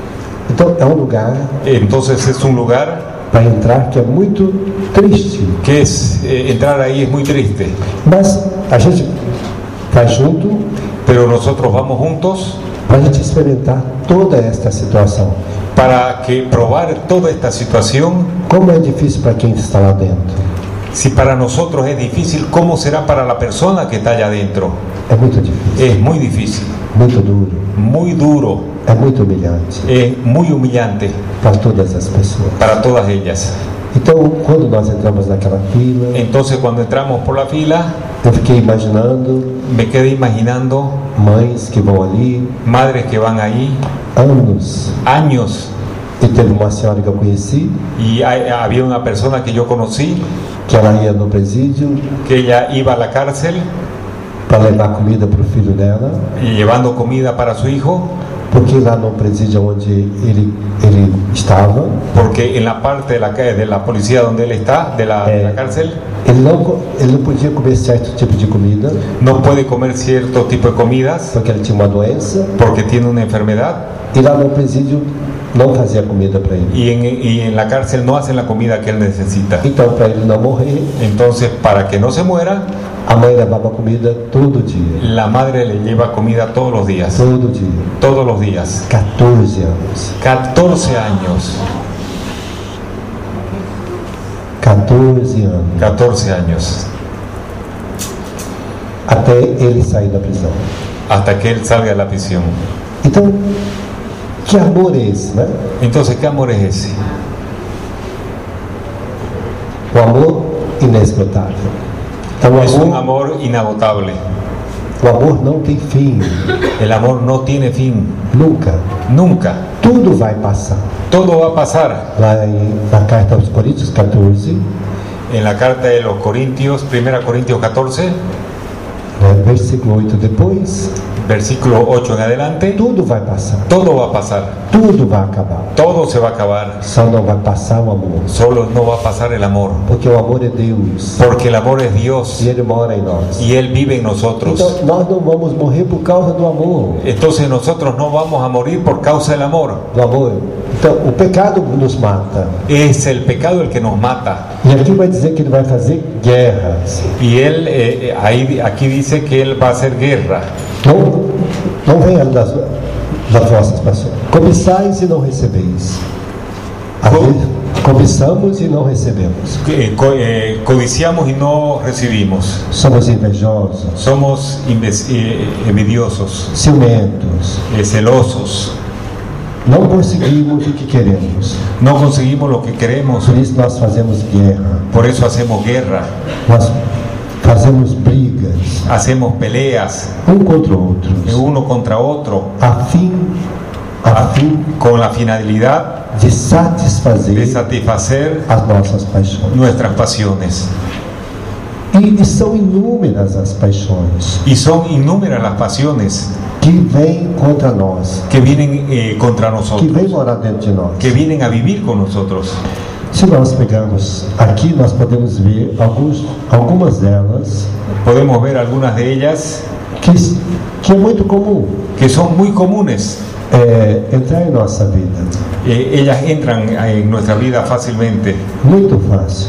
Então é um lugar Entonces es un lugar para entrar que é muito triste. que entrar ahí es muy triste, Mas a gente vai junto pero nosotros vamos juntos para a gente experimentar toda esta situação. para que probar toda esta situación. Como é difícil para quem está lá dentro. Si para nosotros es difícil, ¿cómo será para la persona que está allá adentro? É muito difícil, Es muy difícil, muito duro, muy duro, é muito humilhante es muy humillante para todas as pessoas. para todas ellas. Então, quando nós entramos naquela fila, Entonces cuando entramos por la fila, eu fiquei imaginando me quedé imaginando mães que vão ali, madres que van ahí anos. años, E teve uma senhora que eu conheci, y había una persona que yo conocí que ela ia no presídio que ella iba a la cárcel para levar comida para o filho dela, y llevando comida para su hijo, porque lá no presídio onde ele estava, porque en la parte de la policía donde él está, de la cárcel, ele não podia comer certo tipo de comida, no puede comer cierto tipo de comidas porque ele tinha uma doença, porque tiene una enfermedad. e lá no presídio não fazia comida para ele. y en la cárcel no hacen la comida que él necesita. Então, para ele não morrer, Entonces, para que no se muera, a mãe levava comida todo dia. la madre le lleva comida todos los días. Todo dia. Todos los días. 14 anos. 14 años. 14 anos. 14 años. Até ele sair da prisão. Hasta que él salga de la prisión. Então, que amor é esse, né? Entonces, ¿qué amor es ese? O amor inesgotável. Então, Es un amor inagotable. o amor não tem fim. El amor no tiene fin. Nunca. Nunca. Tudo vai passar. Todo va a pasar. Lá na carta aos Coríntios 14, En la carta de los Corintios, 1 Corintios 14, versículo 8 depois, versículo 8 en adelante, tudo vai passar. todo va a pasar. Tudo vai acabar. Todo se va a acabar. Só não vai passar o amor. Solo no va a pasar el amor. Porque o amor é Deus. Porque el amor es Dios E Ele mora em nós. y Él vive en nosotros. Então, nós não vamos morrer por causa do amor. Entonces nosotros no vamos a morir por causa del amor. Do amor. Então, o pecado nos mata. Es el pecado el que nos mata. E aqui vai dizer que ele vai fazer guerras. Y Él, aquí dice que Él va a hacer guerra. Não venha das vossas paixões. Cobiçais e não recebeis. Às vezes, cobiçamos e não recebemos. Codiciamos y no recibimos. Somos invejosos, Somos envidiosos, ciumentos. celosos. Não conseguimos o que queremos. No conseguimos lo que queremos. Por isso nós fazemos guerra. Por eso hacemos guerra. Nós fazemos brigas, Hacemos peleas contra o outro. uno contra otro, A fim con la finalidad de satisfazer de satisfacer as nossas paixões. nuestras pasiones. E são inúmeras as paixões Y son innúmeras las pasiones que vêm contra nós, que vienen contra que nosotros, vêm morar dentro de nós. que vienen a vivir con nosotros. Se nós pegarmos aqui, nós podemos ver algumas delas Podemos ver algunas de ellas que é muito comum que son muy comunes. entrar em nossa vida. Ellas entran en nuestra vida fácilmente Muito fácil.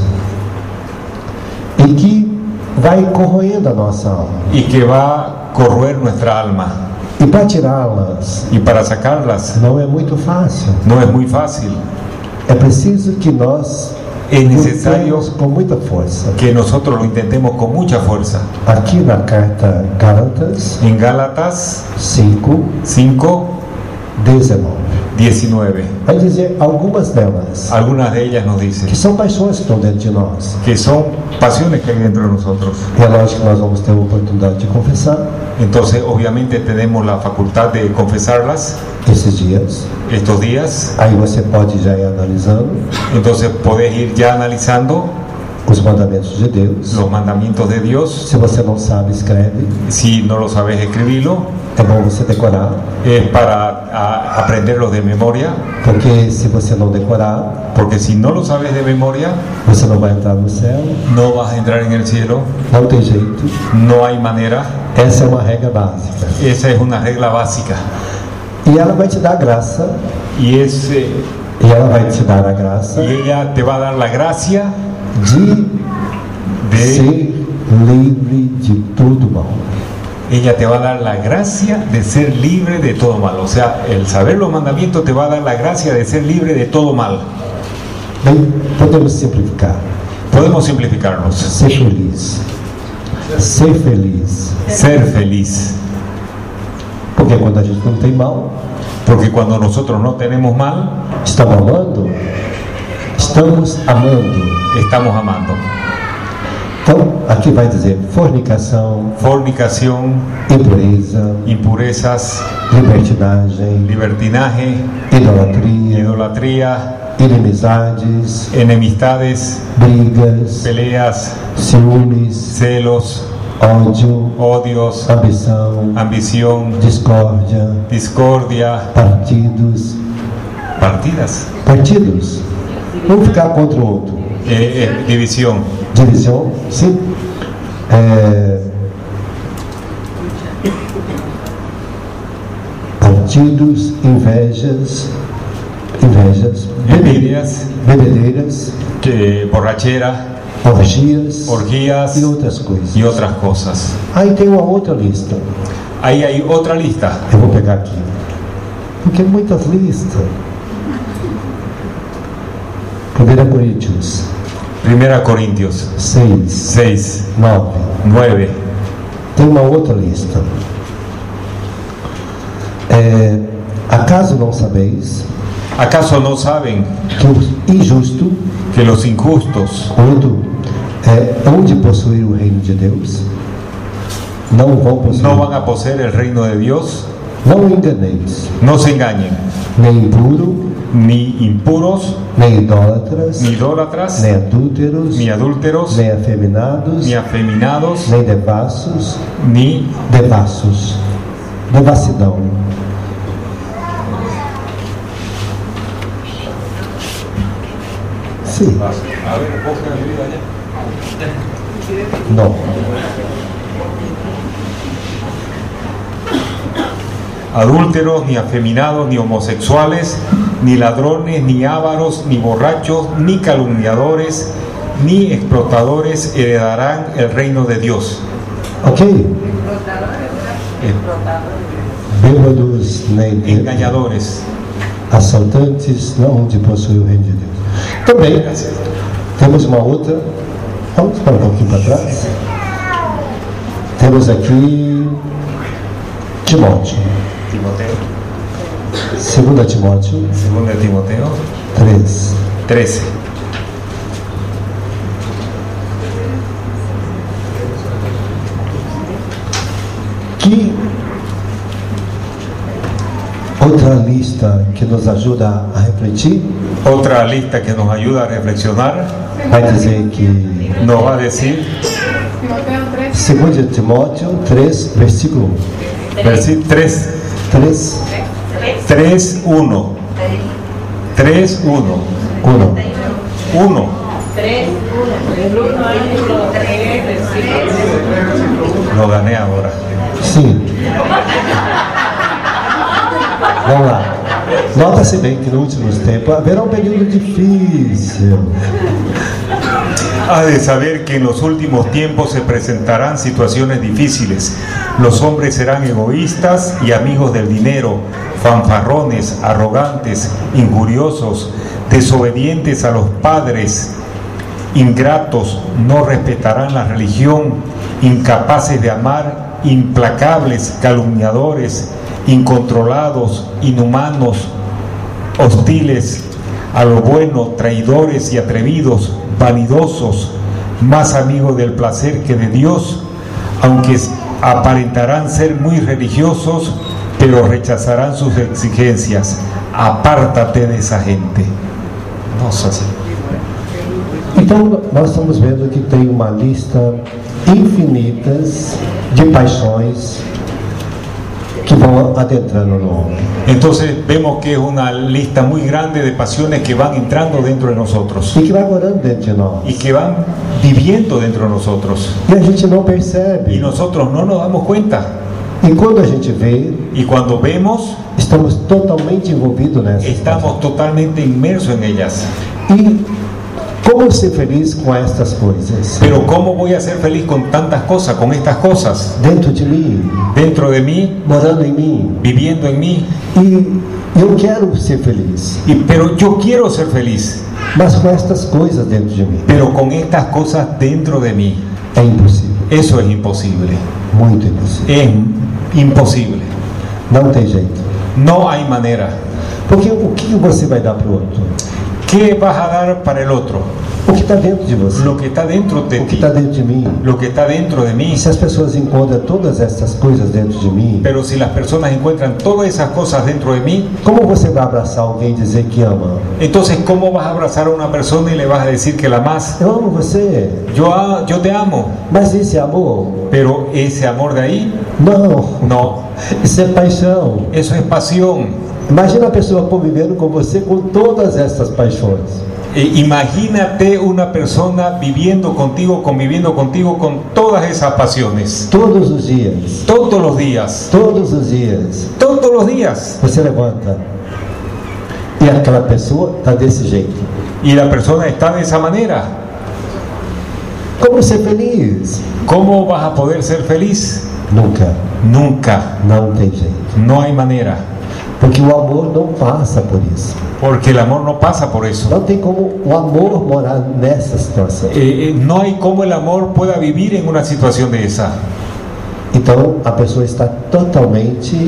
E que vai corroendo a nossa alma. y que va a corroer nuestra alma. E para tirá-las Y para sacarlas não é muito fácil. no es muy fácil. É preciso que nós Es necesario lutemos com muita força. que nosotros lo intentemos con mucha fuerza. Aqui na carta Gálatas En Gálatas 5, 5, 19. 19. Vai dizer algumas delas, Algunas de ellas nos dicen que são paixões que estão dentro de nós. que son pasiones que hay dentro de nosotros. E é lógico que nós vamos ter a oportunidade de confessar Entonces, obviamente, tenemos la facultad de confesarlas esses dias. estos días. Aí você pode já ir analisando Entonces, podés ir ya analizando os mandamentos de Deus. los mandamientos de Dios. Se você não sabe, escreve. Si no lo sabes escribirlo, É bom você decorar, es para aprenderlos de memoria, porque se você não decorar, porque si no lo sabes de memoria, você não vai entrar no céu. no vas a entrar en el cielo. Não tem jeito. No hay manera. Essa é uma regra básica. Esa es una regla básica. E ela vai te dar graça, Y ela vai te dar a graça ella te va a dar la gracia de de ser livre de tudo mal. ella te va a dar la gracia de ser libre de todo mal. O sea, el saber los mandamientos te va a dar la gracia de ser libre de todo mal. Bem, podemos simplificar. Podemos simplificarnos. Ser feliz. Ser feliz. Ser feliz. Porque quando a gente não tem mal, Porque cuando nosotros no tenemos mal, estamos amando. Estamos amando. estamos amando. Então, aqui vai dizer fornicação, Fornicación, impureza, impurezas, libertinagem, libertinaje, idolatria, idolatría, inimizades, enemistades, brigas, peleas, ciúmes, celos, ódio, odios, ambição, ambición, discórdia, discordia, partidos. partidas, Um ficar contra o outro. división, Divisão, sim. Partidos, invejas, invejas, envidias, bebedeiras, borrachera, orgias y outras coisas. otras cosas. Aí tem uma outra lista. Ahí hay otra lista. Eu vou pegar aqui. Porque muitas listas. 1 Coríntios 1 Corintios 6, 6, 9. 9. Tem uma outra lista. Acaso não sabeis ¿Acaso no saben que o injusto, que los injustos quando hão de possuir o reino de Deus, não vão possuir? no van a poseer el reino de Dios? Não enganeis, No se engañen, nem impuro, ni impuros, nem idólatras, ni idólatras, nem adúlteros, ni adúlteros, nem afeminados, ni afeminados, nem devassos, ni devassidão. Sim, não. adúlteros, ni afeminados, ni homosexuales, ni ladrones, ni ávaros, ni borrachos, ni calumniadores, ni explotadores heredarán el reino de Dios. Ok? Bêbados, nem Engañadores. assaltantes não hão de possuir o reino de Deus. Também temos uma outra. Vamos para um pouquinho para trás. Temos aqui Timóteo. Timoteo. 2 Timóteo 2 Timoteo 3. 13. Que outra lista que nos ajuda a refletir Otra lista que nos ayuda a reflexionar vai dizer que nos va a decir, 2 Timóteo 3, versículo 3, 3, 3, 1. 3, 1. 1. 1. 3, 1, Lo gané ahora. Sim. Vamos lá. Nota-se bem que nos últimos tempos haverá um período difícil. Has de saber que en los últimos tiempos se presentarán situaciones difíciles. Los hombres serán egoístas y amigos del dinero, fanfarrones, arrogantes, injuriosos, desobedientes a los padres, ingratos, no respetarán la religión, incapaces de amar, implacables, calumniadores, incontrolados, inhumanos, hostiles a lo bueno, traidores y atrevidos, vanidosos, más amigos del placer que de Dios, aunque aparentarán ser muy religiosos, pero rechazarán sus exigencias. Apártate de esa gente. Nossa Senhora. Então, nós estamos vendo que tem uma lista infinitas de paixões que vão adentrando no homem. Entonces vemos que es una lista muy grande de pasiones que van entrando dentro de nosotros E que vai morando dentro de nós. y que van viviendo dentro de nosotros, E a gente não y percebe. nosotros no nos damos cuenta, E quando a gente vê, y cuando vemos estamos totalmente envolvidos nessas estamos totalmente inmersos en ellas. E como ser feliz com estas coisas? Pero ¿cómo voy a ser feliz con tantas cosas, con estas cosas Dentro de mim, dentro de mí, morando em mim. viviendo en mí? E eu quero ser feliz, Pero yo quiero ser feliz, mas com estas coisas dentro de mim pero con estas cosas dentro de mí, é impossível. eso es imposible. Muito impossível. Es imposible. Não tem jeito. No hay manera. Porque o que você vai dar para o outro? ¿Qué vas a dar para el otro? O que está dentro de você. Lo que está dentro de O que ti, está dentro de mim. lo que está dentro de mí. E se as pessoas encontram todas essas coisas dentro de mim, Pero si las personas encuentran todas esas cosas dentro de mí, como você vai abraçar alguém e dizer que ama? entonces ¿cómo vas a abrazar a una persona y le vas a decir que la amas? Eu amo você, Yo te amo, mas esse amor, pero ese amor de ahí, não. no, Isso é paixão. eso es pasión. Imagina a pessoa convivendo com você com todas essas paixões. Imagínate una persona viviendo contigo, conviviendo contigo con todas esas pasiones. Todos os dias. Todos los días. Todos os dias. Todos los días. Você levanta E aquela pessoa está desse jeito. y la persona está de esa manera. Como ser feliz? ¿Cómo vas a poder ser feliz? Nunca. Nunca. Não tem jeito. No hay manera. Porque o amor não passa por isso. Porque el amor no pasa por eso. Não tem como o amor morar nessa situação. No hay cómo el amor pueda vivir en una situación de esa. Então a pessoa está totalmente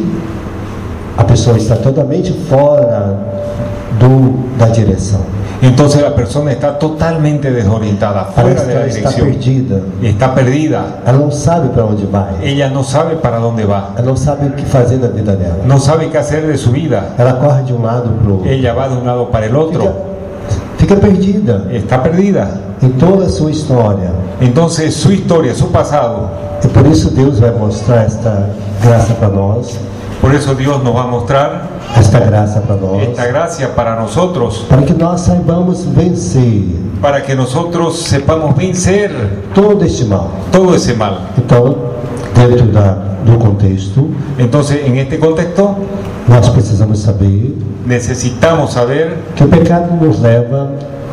fora da direção. Entonces la persona está totalmente desorientada, fuera de la Ela está dirección. perdida. Está perdida. Ela não sabe para onde vai. Ella no sabe para dónde va. Ela não sabe o que fazer na vida dela. No sabe qué hacer de su vida. Ela corre de um lado para o outro. Ella va de un lado para el otro. Fica perdida Está perdida. em toda a sua história. Entonces su historia, su pasado. E por isso Deus vai mostrar esta graça para nós, Por eso Dios nos va a mostrar esta graça para nós, esta gracia para nosotros, para que nós saibamos vencer para que nosotros sepamos vencer todo este mal. todo ese mal. Então, dentro do contexto, Entonces, en este contexto, nós precisamos saber necesitamos saber que o pecado nos leva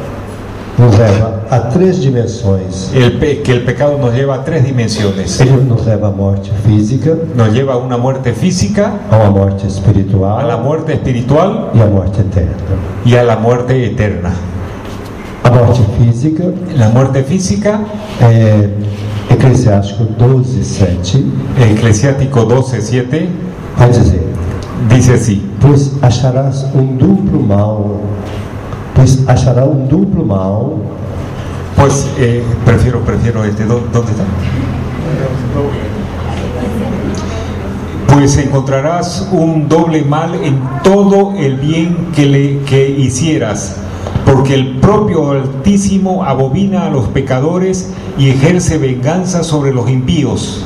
a três dimensões. que el pecado nos lleva a tres dimensiones. Ele nos leva à morte física, Nos lleva a una muerte física, a uma morte a la espiritual muerte espiritual e à morte eterna. y a la muerte eterna. A morte física La muerte física, é Eclesiástico 12:7, Eclesiástico 12:7, vai dizer: dice así: Pois achará um duplo mal. pues prefiero ¿dónde está? Pues encontrarás un doble mal en todo el bien que hicieras, porque el propio Altísimo abomina a los pecadores y ejerce venganza sobre los impíos.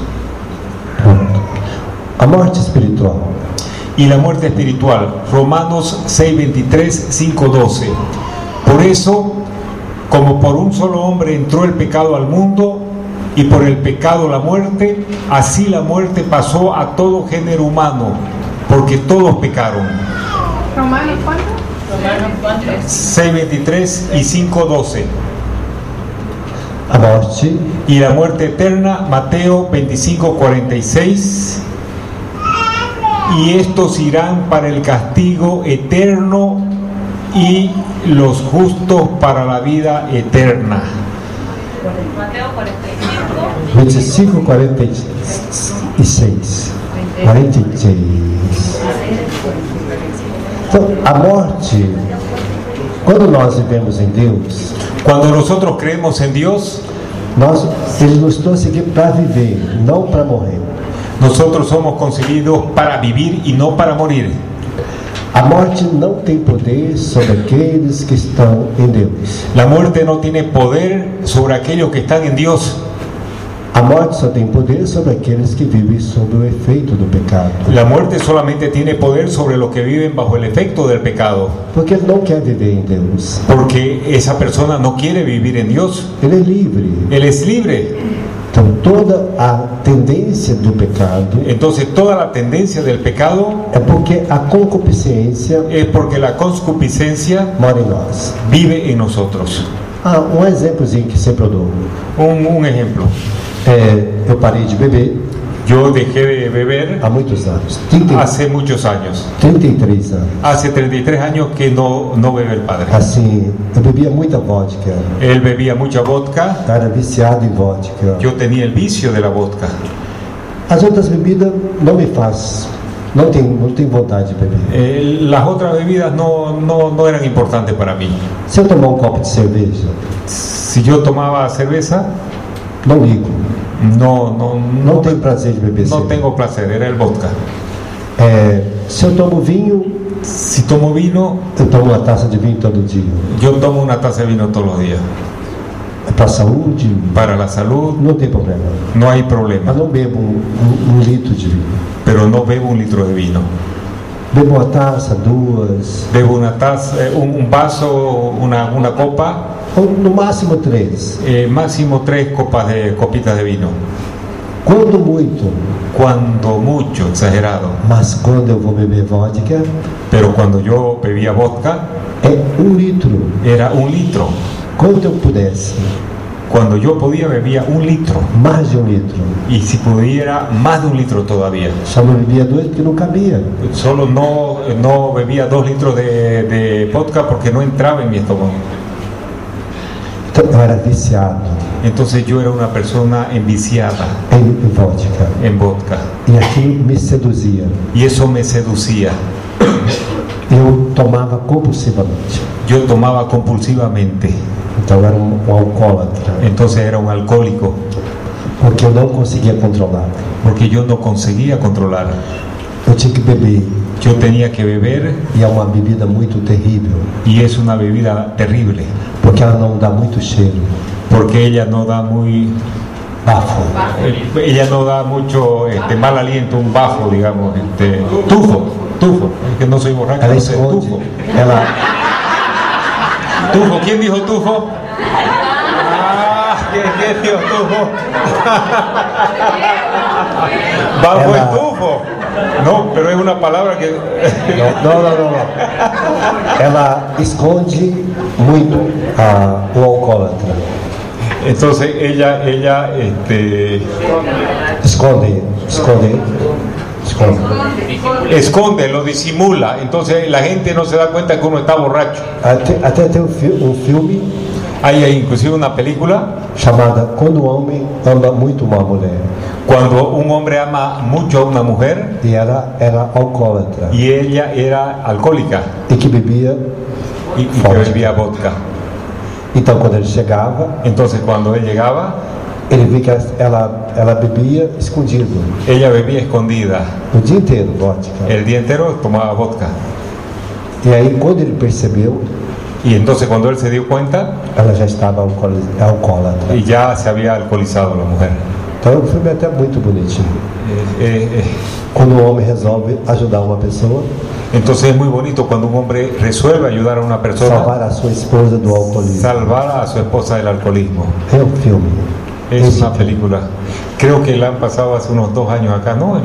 A morte espiritual. Y la muerte espiritual, Romanos 6:23, 5:12. Por eso, como por un solo hombre entró el pecado al mundo, y por el pecado la muerte, así la muerte pasó a todo género humano, porque todos pecaron. ¿Romanos cuánto? Romanos 6:23 y 5:12. A morte Y la muerte eterna, Mateo 25:46. Y estos irán para el castigo eterno y los justos para la vida eterna. Mateo 25, 46. Então, a morte, quando nós vivemos em Deus, Cuando nosotros creemos en Dios, Ele nos trouxe aqui para viver, não para morrer. nosotros somos concebidos para vivir y no para morir. A morte não tem poder sobre aqueles que estão em Deus. La muerte no tiene poder sobre aquellos que están en Dios. A morte só tem poder sobre aqueles que vivem sob o efeito do pecado. La muerte solamente tiene poder sobre los que viven bajo el efecto del pecado, Porque ele não quer viver em Deus. porque esa persona no quiere vivir en Dios. Ele é livre. Él es libre. Então toda a tendência do pecado Entonces toda la tendencia del pecado é porque a concupiscência es porque la concupiscencia mora em nós. vive en nosotros. Um exemplozinho que sempre eu dou. Un ejemplo. Eu parei de beber Yo dejé de beber há muitos anos. hace muchos años. 33 anos. Hace 33 años que no bebe el padre. Assim, eu bebia muita vodka. Él bebía mucha vodka. Era viciado em vodka. Yo tenía el vicio de la vodka. As outras bebidas não me faz. Não tenho vontade de beber. Las otras bebidas no eran importantes para mí. Se eu tomar um copo de cerveja, Si yo tomaba cerveza, não ligo. no tenho prazer de beber no cerveja. tengo placer, era el vodka. Se eu tomo vinho, Si tomo vino, eu tomo uma taça de vinho todo dia. yo tomo una taza de vino todos los días. É para a saúde, Para la salud não tem problema. no hay Mas problema, não bebo um litro de vinho. pero no bebo un litro de vino. Bebo uma taça, duas, Bebo una taza, un vaso, una copa, ou no máximo 3. máximo 3 copitas de vino. Quando muito, cuando mucho, exagerado. mas quando eu vou beber vodka, Pero cuando yo bebía vodka, é 1 litro. era 1 litro. Quando eu pudesse, Cuando yo podía, bebía 1 litro. mais de 1 litro. Y si pudiera, más de 1 litro todavía. Só não bebia 2 porque não cabia. Solo no bebía 2 litros de vodka porque no entraba en mi estómago. Então, eu era viciado Entonces yo era una persona enviciada em vodka. en vodka. E aquilo me seduzia. Y eso me seducía. Eu tomava compulsivamente. Yo tomaba compulsivamente. Então eu era um alcoólatra. Entonces era un alcohólico. Porque eu não conseguia controlar. Porque yo no conseguía controlar. Eu tinha que beber. Yo tenía que beber E é uma bebida muito terrível. y es una bebida terrible. Porque ela não dá muito cheiro. Porque ella no da muy... Bafo. Ella no da mucho mal aliento, un bajo, digamos, tufo, es que no soy borracho, Ela no sé, esconde. tufo. Ela ¿Quién dijo tufo? ¿Quién dijo tufo? Bajo Ela- es tufo. No, pero es una palabra que... Não. Ela esconde muito o alcoólatra. Entonces ella esconde, lo disimula. Entonces la gente no se da cuenta que uno está borracho. Até tem um filme Hay inclusive una película chamada Quando o Homem Ama Muito uma Mulher. cuando un hombre ama mucho a una mujer E ela era alcoólatra. y ella era alcohólica E que bebia. y que bebía vodka. Então quando ele chegava, Entonces cuando él llegaba, ele via que ela bebia escondido. ella bebía escondida. O dia inteiro, vodka. El día entero tomaba vodka. E aí quando ele percebeu, Y entonces cuando él se dio cuenta, ela já estava alcoólatra. y ya se había alcoholizado la mujer. Então o filme é até muito bonitinho. Quando o homem resolve ajudar uma pessoa, Entonces es muy bonito cuando un hombre resuelve ayudar a una persona, salvar a sua esposa do alcoolismo. salvar a su esposa del alcoholismo. É um filme. Es Esse una película. Creo que la han pasado hace unos 2 años acá, ¿no?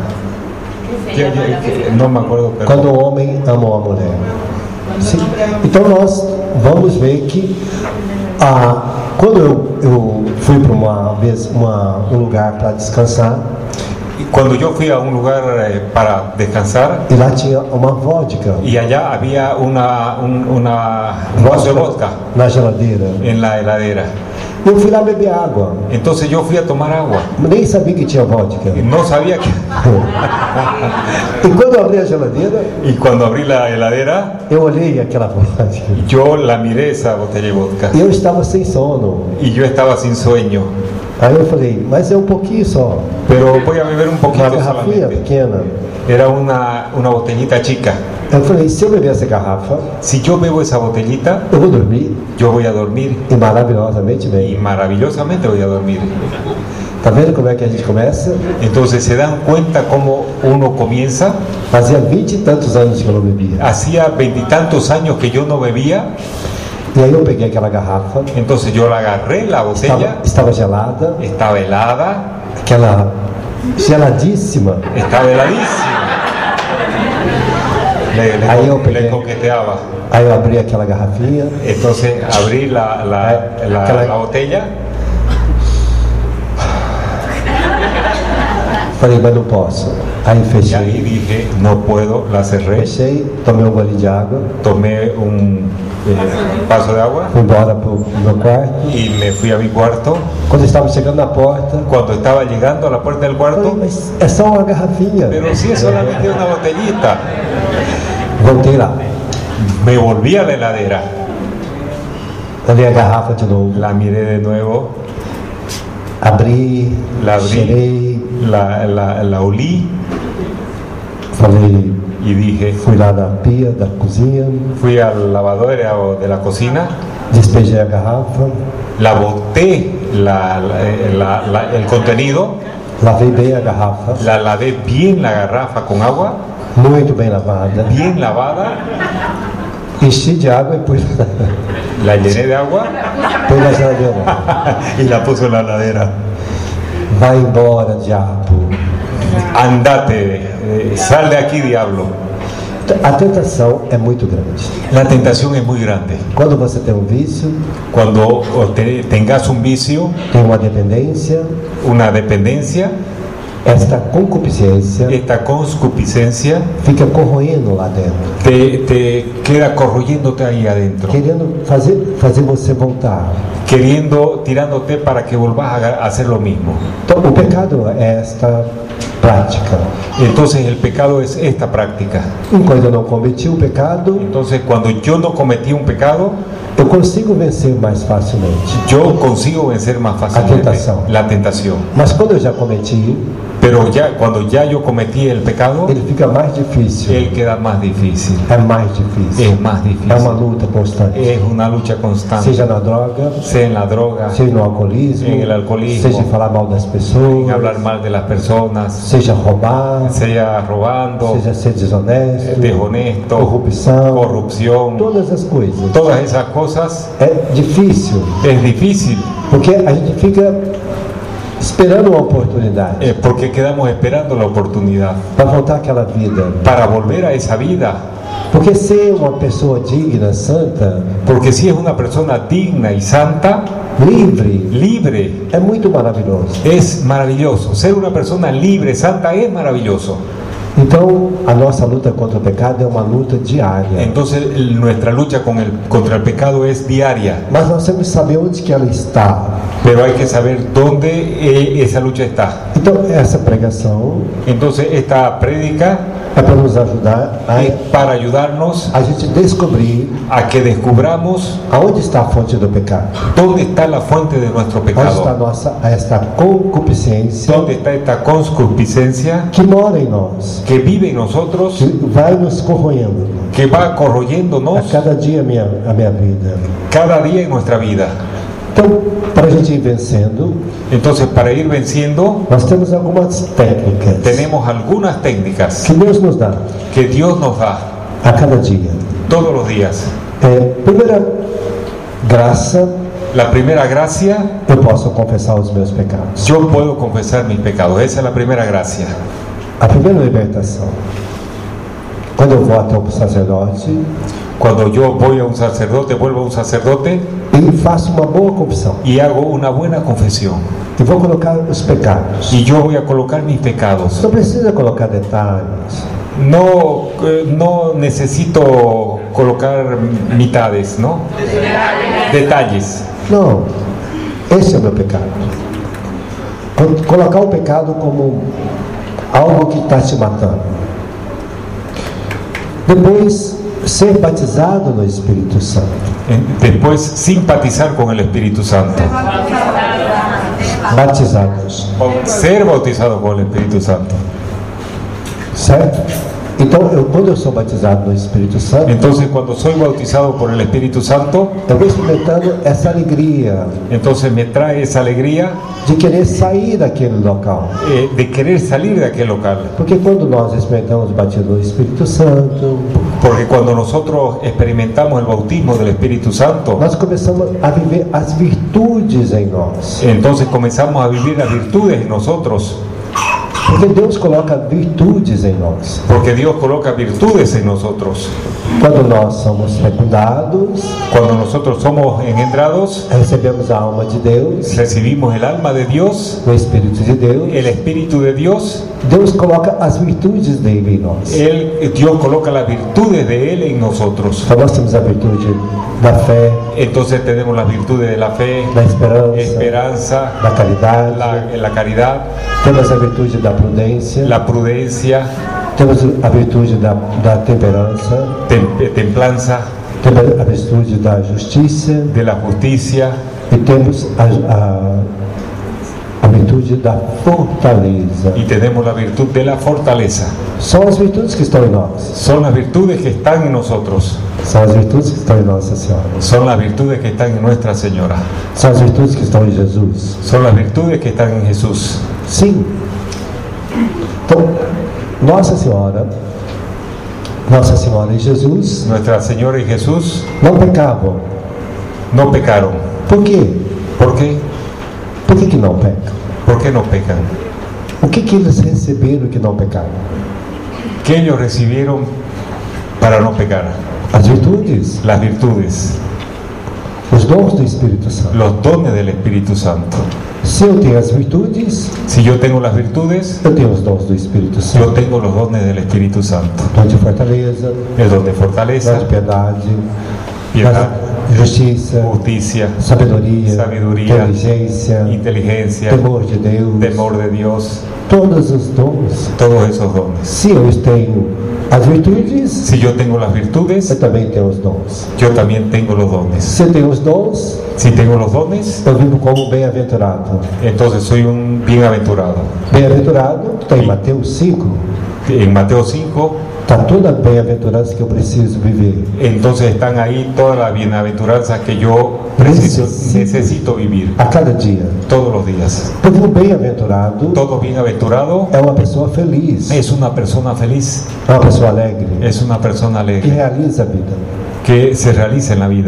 No me acuerdo. Pero... Quando o homem ama uma mulher. Sim. Então nós vamos ver que quando eu fui para um lugar para descansar, Cuando yo fui a un lugar para descansar, e lá tinha uma vodka. y allá había un vaso de vodka Na geladeira. en la heladera. Eu fui lá beber água. Entonces yo fui a tomar agua. Nem sabia que tinha vodka. No sabía que... E quando eu abri a geladeira, Y cuando abrí la heladera, eu olhei aquela vodka. yo la miré esa botella de vodka. E eu estava sem sono. Y yo estaba sin sueño. Aí eu falei, mas é um pouquinho só. Pero voy a beber un Uma poquito garrafinha solamente. pequena. Era una botellita chica. Eu falei, se eu beber essa garrafa, Si yo bebo esa botellita, eu vou dormir yo voy a dormir. e maravilhosamente Y bem. maravillosamente voy a dormir. Tá vendo como é que a gente começa? Entonces se dan cuenta cómo uno comienza. Fazia 20 e tantos anos que eu não bebia. Hacía 20 y tantos años que yo no bebía. E aí eu peguei aquela garrafa, Entonces yo la agarré, la botella, estava gelada, estaba helada, aquela geladíssima. estaba heladísima. Ahí yo Le pegué. coqueteaba. Aí eu abri aquela garrafinha, Entonces abrí la botella. falei, mas não posso. Aí Y ahí fechei, dije, no puedo, la cerré, fechei, tomei um golinho de água, tomé un vaso de agua fui embora pro meu quarto. y me fui a mi cuarto. Quando eu estava chegando na porta, Cuando estaba llegando a la puerta del falei, cuarto, mas é só uma garrafinha. pero si es solamente una botellita, Voltei lá, me volví a la heladera, olhei a garrafa de novo, la miré de nuevo, abri, la abrí, cheirei, la olí falei, y dije, fui lá na pia da cozinha, fui al lavadero de la cocina, despejei a garrafa, la boté el contenido, lavei bem a garrafa, la lavé bien la garrafa con agua, muito bem lavada, bien lavada, enchi de água e pus la llené de agua na geladeira. y la puse en la heladera. vai embora, diabo. Andate, sal de aquí, diablo. A tentação é muito grande. La tentación es muy grande. Quando você tem um vício, Cuando tengas un vicio, tem uma dependência, una dependencia, esta concupiscência esta concupiscencia fica corroendo lá dentro, te queda corroyéndote ahí adentro, querendo fazer você voltar. tirándote para que volvás a hacer lo mismo. Então, o pecado é esta prática. Entonces el pecado es esta práctica. Enquanto eu não cometi o pecado, Entonces cuando yo no cometí un pecado, eu consigo vencer mais facilmente. yo consigo vencer más fácilmente tentación. la tentación. Mas quando eu já cometi, Pero cuando ya yo cometí el pecado, ele fica mais difícil. él queda más difícil. É mais difícil. Es más difícil. É uma luta constante. Es una lucha constante. Seja na droga, Sea en la droga, seja no alcoolismo, en el alcoholismo, seja em falar mal das en pessoas, hablar mal de las personas, seja roubar, sea robando, seja ser desonesto, deshonesto, corrupção, corrupción. todas as coisas. Todas esas cosas É difícil, es difícil porque a gente fica esperando uma oportunidade porque quedamos esperando la oportunidad para voltar àquela vida. para volver a esa vida. Porque ser uma pessoa digna, santa, Porque si es una persona digna y santa, livre, libre, é muito maravilhoso. es maravilloso. Ser una persona libre, santa, es maravilloso. Então, a nossa luta contra o pecado é uma luta diária. Entonces nuestra lucha contra el pecado es diaria, Mas nós temos que saber onde que ela está. pero hay que saber dónde esa lucha está. Então, essa pregação Entonces esta prédica é para nos ajudar es para ayudarnos a gente descobrir a que descubramos aonde está a fonte do pecado. dónde está la fuente de nuestro Onde está pecado, esta concupiscência dónde está esta concupiscencia que mora em nós, que vive en nosotros, que vai nos corroendo que va a corroyéndonos cada dia a minha vida. cada día en nuestra vida. Então, para a gente ir vencendo, Entonces, para ir venciendo, nós temos algumas técnicas tenemos algunas técnicas que Deus nos dá que Dios nos da a cada dia. todos los días. Primeira graça, La primera gracia, eu posso confessar os meus pecados. yo puedo confesar mis pecados. Esa es la primera gracia. A primeira libertação, quando eu vou até o sacerdote Cuando yo voy a un sacerdote, vuelvo a un sacerdote e faço uma boa confissão y hago una buena confesión. e vou colocar os pecados. Y yo voy a colocar mis pecados. Não precisa colocar detalhes. No necesito colocar mitades, ¿no? Detalles. Não, esse é o meu pecado. Colocar o pecado como algo que está te matando. Depois, ser batizado no Espírito Santo. Después, simpatizar con el Espíritu Santo. Batizados, Ser bautizado con el Espíritu Santo. certo? Então, quando eu sou batizado no Espírito Santo, Entonces, cuando soy bautizado por el Espíritu Santo, eu vou experimentando essa alegria entonces me trae esa alegría de querer sair daquele local. de querer salir de aquel local. Porque quando nós experimentamos o batismo do Espírito Santo, Porque cuando nosotros experimentamos el bautismo del Espíritu Santo, nós começamos a viver as virtudes em nós. entonces comenzamos a vivir las virtudes en nosotros. Porque Deus coloca virtudes em nós. Porque Dios coloca virtudes en nosotros. Quando nós somos fecundados, Cuando nosotros somos engendrados, recebemos a alma de Deus, recibimos el alma de Dios, o Espírito de Deus. el Espíritu de Dios. Deus coloca as virtudes dele em nós. Dios coloca las virtudes de Él en nosotros. Então nós temos a virtude da fé, Entonces tenemos las virtudes de la fe, da esperança, esperanza, da caridade, la caridad, temos a virtude da prudência, la prudencia, temos a virtude da temperança, templanza, temos a virtude da justiça de la justicia e temos a virtude da fortaleza. y tenemos la virtud de la fortaleza. São as virtudes que estão em nós. Son las virtudes que están en nosotros. São as virtudes que estão em Nossa Senhora. Son las virtudes que están en Nuestra Señora. São as virtudes que estão em Jesus. Son las virtudes que están en Jesús. Sim. Então, Nossa Senhora e Jesus Nuestra Señora y Jesús não pecavam. no pecaron. Por quê? ¿Por qué? Por que não pecam? ¿Por qué no pecan? O que eles receberam que não pecaram? ¿Qué ellos recibieron para no pecar? As virtudes, Las virtudes, os dons do Espírito Santo. los dones del Espíritu Santo. Se eu tenho as virtudes, Si yo tengo las virtudes, eu tenho os dons do Espírito yo Santo. tengo los dones del Espíritu Santo. Dom de fortaleza, El don de dom fortaleza, de piedade, piedad, justiça, justicia, sabedoria, Sabedoria, inteligência, inteligencia, temor de Deus, temor de Dios, todos os dons. todos esos dones. Se eu tenho as virtudes, Si yo tengo las virtudes, eu também tenho os dons. yo también tengo los dones. Se eu tenho os dons, Si tengo los dones, eu vivo como bem-aventurado. entonces soy un bienaventurado. Bem-aventurado está em Mateus 5. En Mateo 5, Está toda a bem-aventurança que eu preciso viver. entonces están ahí todas las bienaventuranzas que yo necesito vivir A cada dia. todos los días. Porque o bem-aventurado Todo bienaventurado é uma pessoa feliz, es una persona feliz, é uma pessoa alegre, es una persona que alegre, realiza a vida. que se realiza en la vida.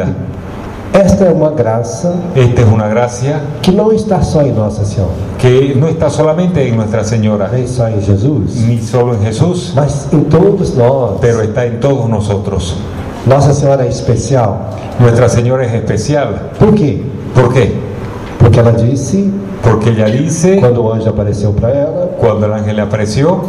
Esta é uma graça Esta es una gracia que não está só em Nossa Senhora, que no está solamente en Nuestra Señora, nem só em Jesus, ni solo en Jesús, mas em todos nós. pero está en todos nosotros. Nossa Senhora é especial. Nuestra Señora es especial. Por quê? ¿Por qué? Porque ela disse, Porque ella dice, quando o anjo apareceu para ela, cuando el ángel le apareció,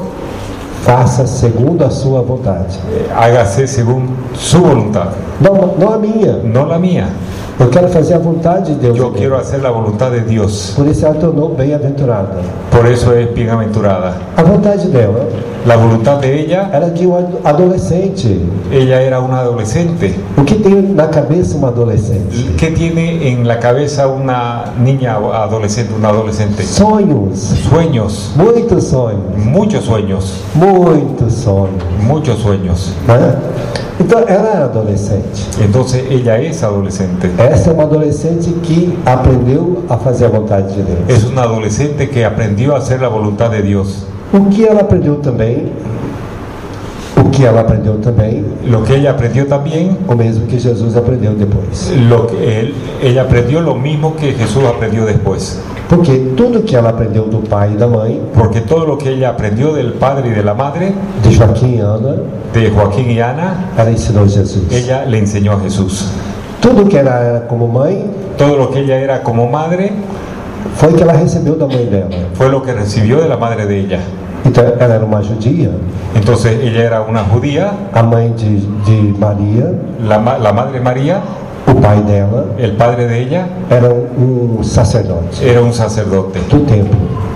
faça segundo a sua vontade. hágase según su voluntad, Não a minha. no la mía. Eu quero fazer a vontade de Deus. Yo em mim. quiero hacer la voluntad de Dios. Por isso ela tornou bem-aventurada. Por eso es bienaventurada. A vontade dela La voluntad de ella, era de um adolescente. ella era una adolescente. O que tem na cabeça uma adolescente? ¿Qué tiene en la cabeza una niña adolescente, un adolescente? Sonhos. Sueños, Muitos sonhos. muchos sueños, Muitos sonhos. muchos sueños. Né? Então ela era adolescente. Entonces ella es adolescente. Essa é uma adolescente que aprendeu a fazer a vontade de Deus. Es una adolescente que aprendió a hacer la voluntad de Dios. O que ela aprendeu também, Lo que ella aprendió también, o mesmo que Jesus aprendeu depois. ella aprendió lo mismo que Jesús aprendió después. Porque tudo que ela aprendeu do pai e da mãe, Porque todo lo que ella aprendió del padre y de la madre, de Joaquim e Ana, de Joaquín y Ana, ela ensinou Jesus. ella le enseñó a Jesús. Tudo que ela era como mãe, Todo lo que ella era como madre foi que ela recebeu da mãe dela. fue lo que recibió de la madre de ella. Então ela era uma judia, Entonces ella era una judía, a mãe de Maria, la madre María, o pai dela el padre de ella era um sacerdote era un sacerdote do templo.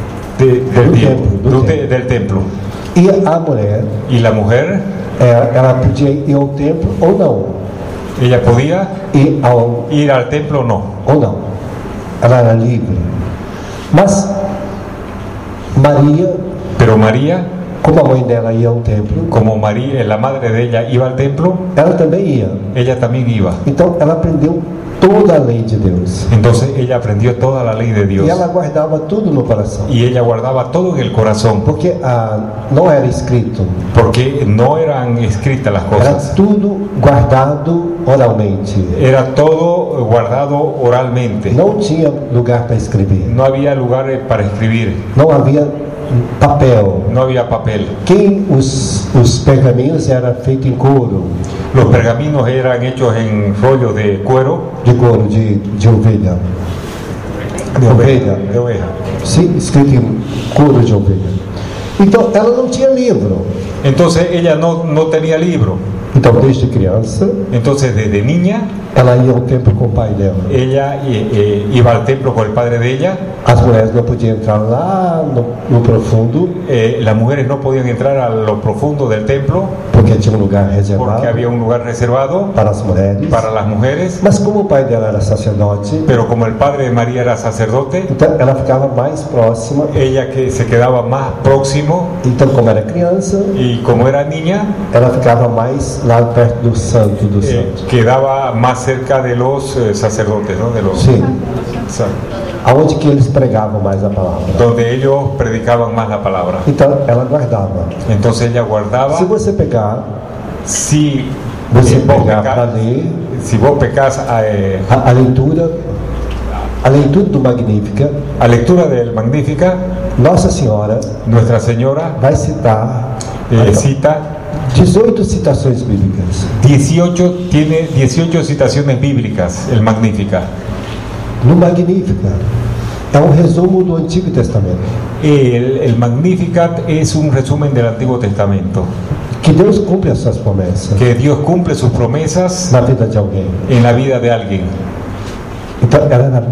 del templo. E a mulher, Y la mujer, ela podia ir ao templo ou não, ella podía ir al templo o no. ou não. Ela era livre. Mas Maria, Pero María, como a mãe dela ia ao templo, como María, la madre de ella iba al templo, ela também ia. ella también iba. Então ela aprendeu toda a lei de Deus. Entonces ella aprendió toda la lei de Dios. E ela guardava tudo no coração. Y ella guardaba todo en el corazón, Porque não era escrito, porque no eran escritas las era cosas. tudo guardado oralmente. Era todo guardado oralmente. Não tinha lugar para escrever. No había lugares para escribir, Não havia papel. no había papel. Os pergaminhos eram feitos em couro, Los pergaminos eran hechos en rollos de cuero, de couro de ovelha. De ovelha. de oveja. Sim, escrito em couro de ovelha. Então ela não tinha livro. Entonces ella no tenía libro. Então desde criança Entonces desde niña ela ia ao templo com o pai dela. ella iba al templo con el padre de ella. As mulheres não podiam entrar lá no profundo, Las mujeres no podían entrar a lo profundo del templo porque tinha um lugar reservado porque había un lugar reservado para as mulheres. para las mujeres. Mas como o pai dela era sacerdote, Pero como el padre de María era sacerdote, então ela ficava mais próxima. ella que se quedaba más próximo, Então, como era criança, y como era niña, ela ficava mais lá perto do santo dos santos. quedaba más cerca de los sacerdotes, ¿no? De los, Sim, sa- aonde que eles pregavam mais a palavra. donde ellos predicaban más la palabra. Então, ela guardava. Entonces ella guardaba. Se você pegar, Si você vos pegar para pecás, ler si vos pecás a leitura, A leitura do Magnífica, a lectura del Magnífica, Nossa Senhora Nuestra Señora vai citar cita 18 citações bíblicas. 18, tiene 18 citaciones bíblicas, el Magnífica. No Magnífica é um resumo do Antigo Testamento. El Magnificat es un resumen del Antiguo Testamento. Que Deus cumpre as suas promessas Que Dios cumple sus promesas na vida de alguém. en la vida de alguien. Então ela era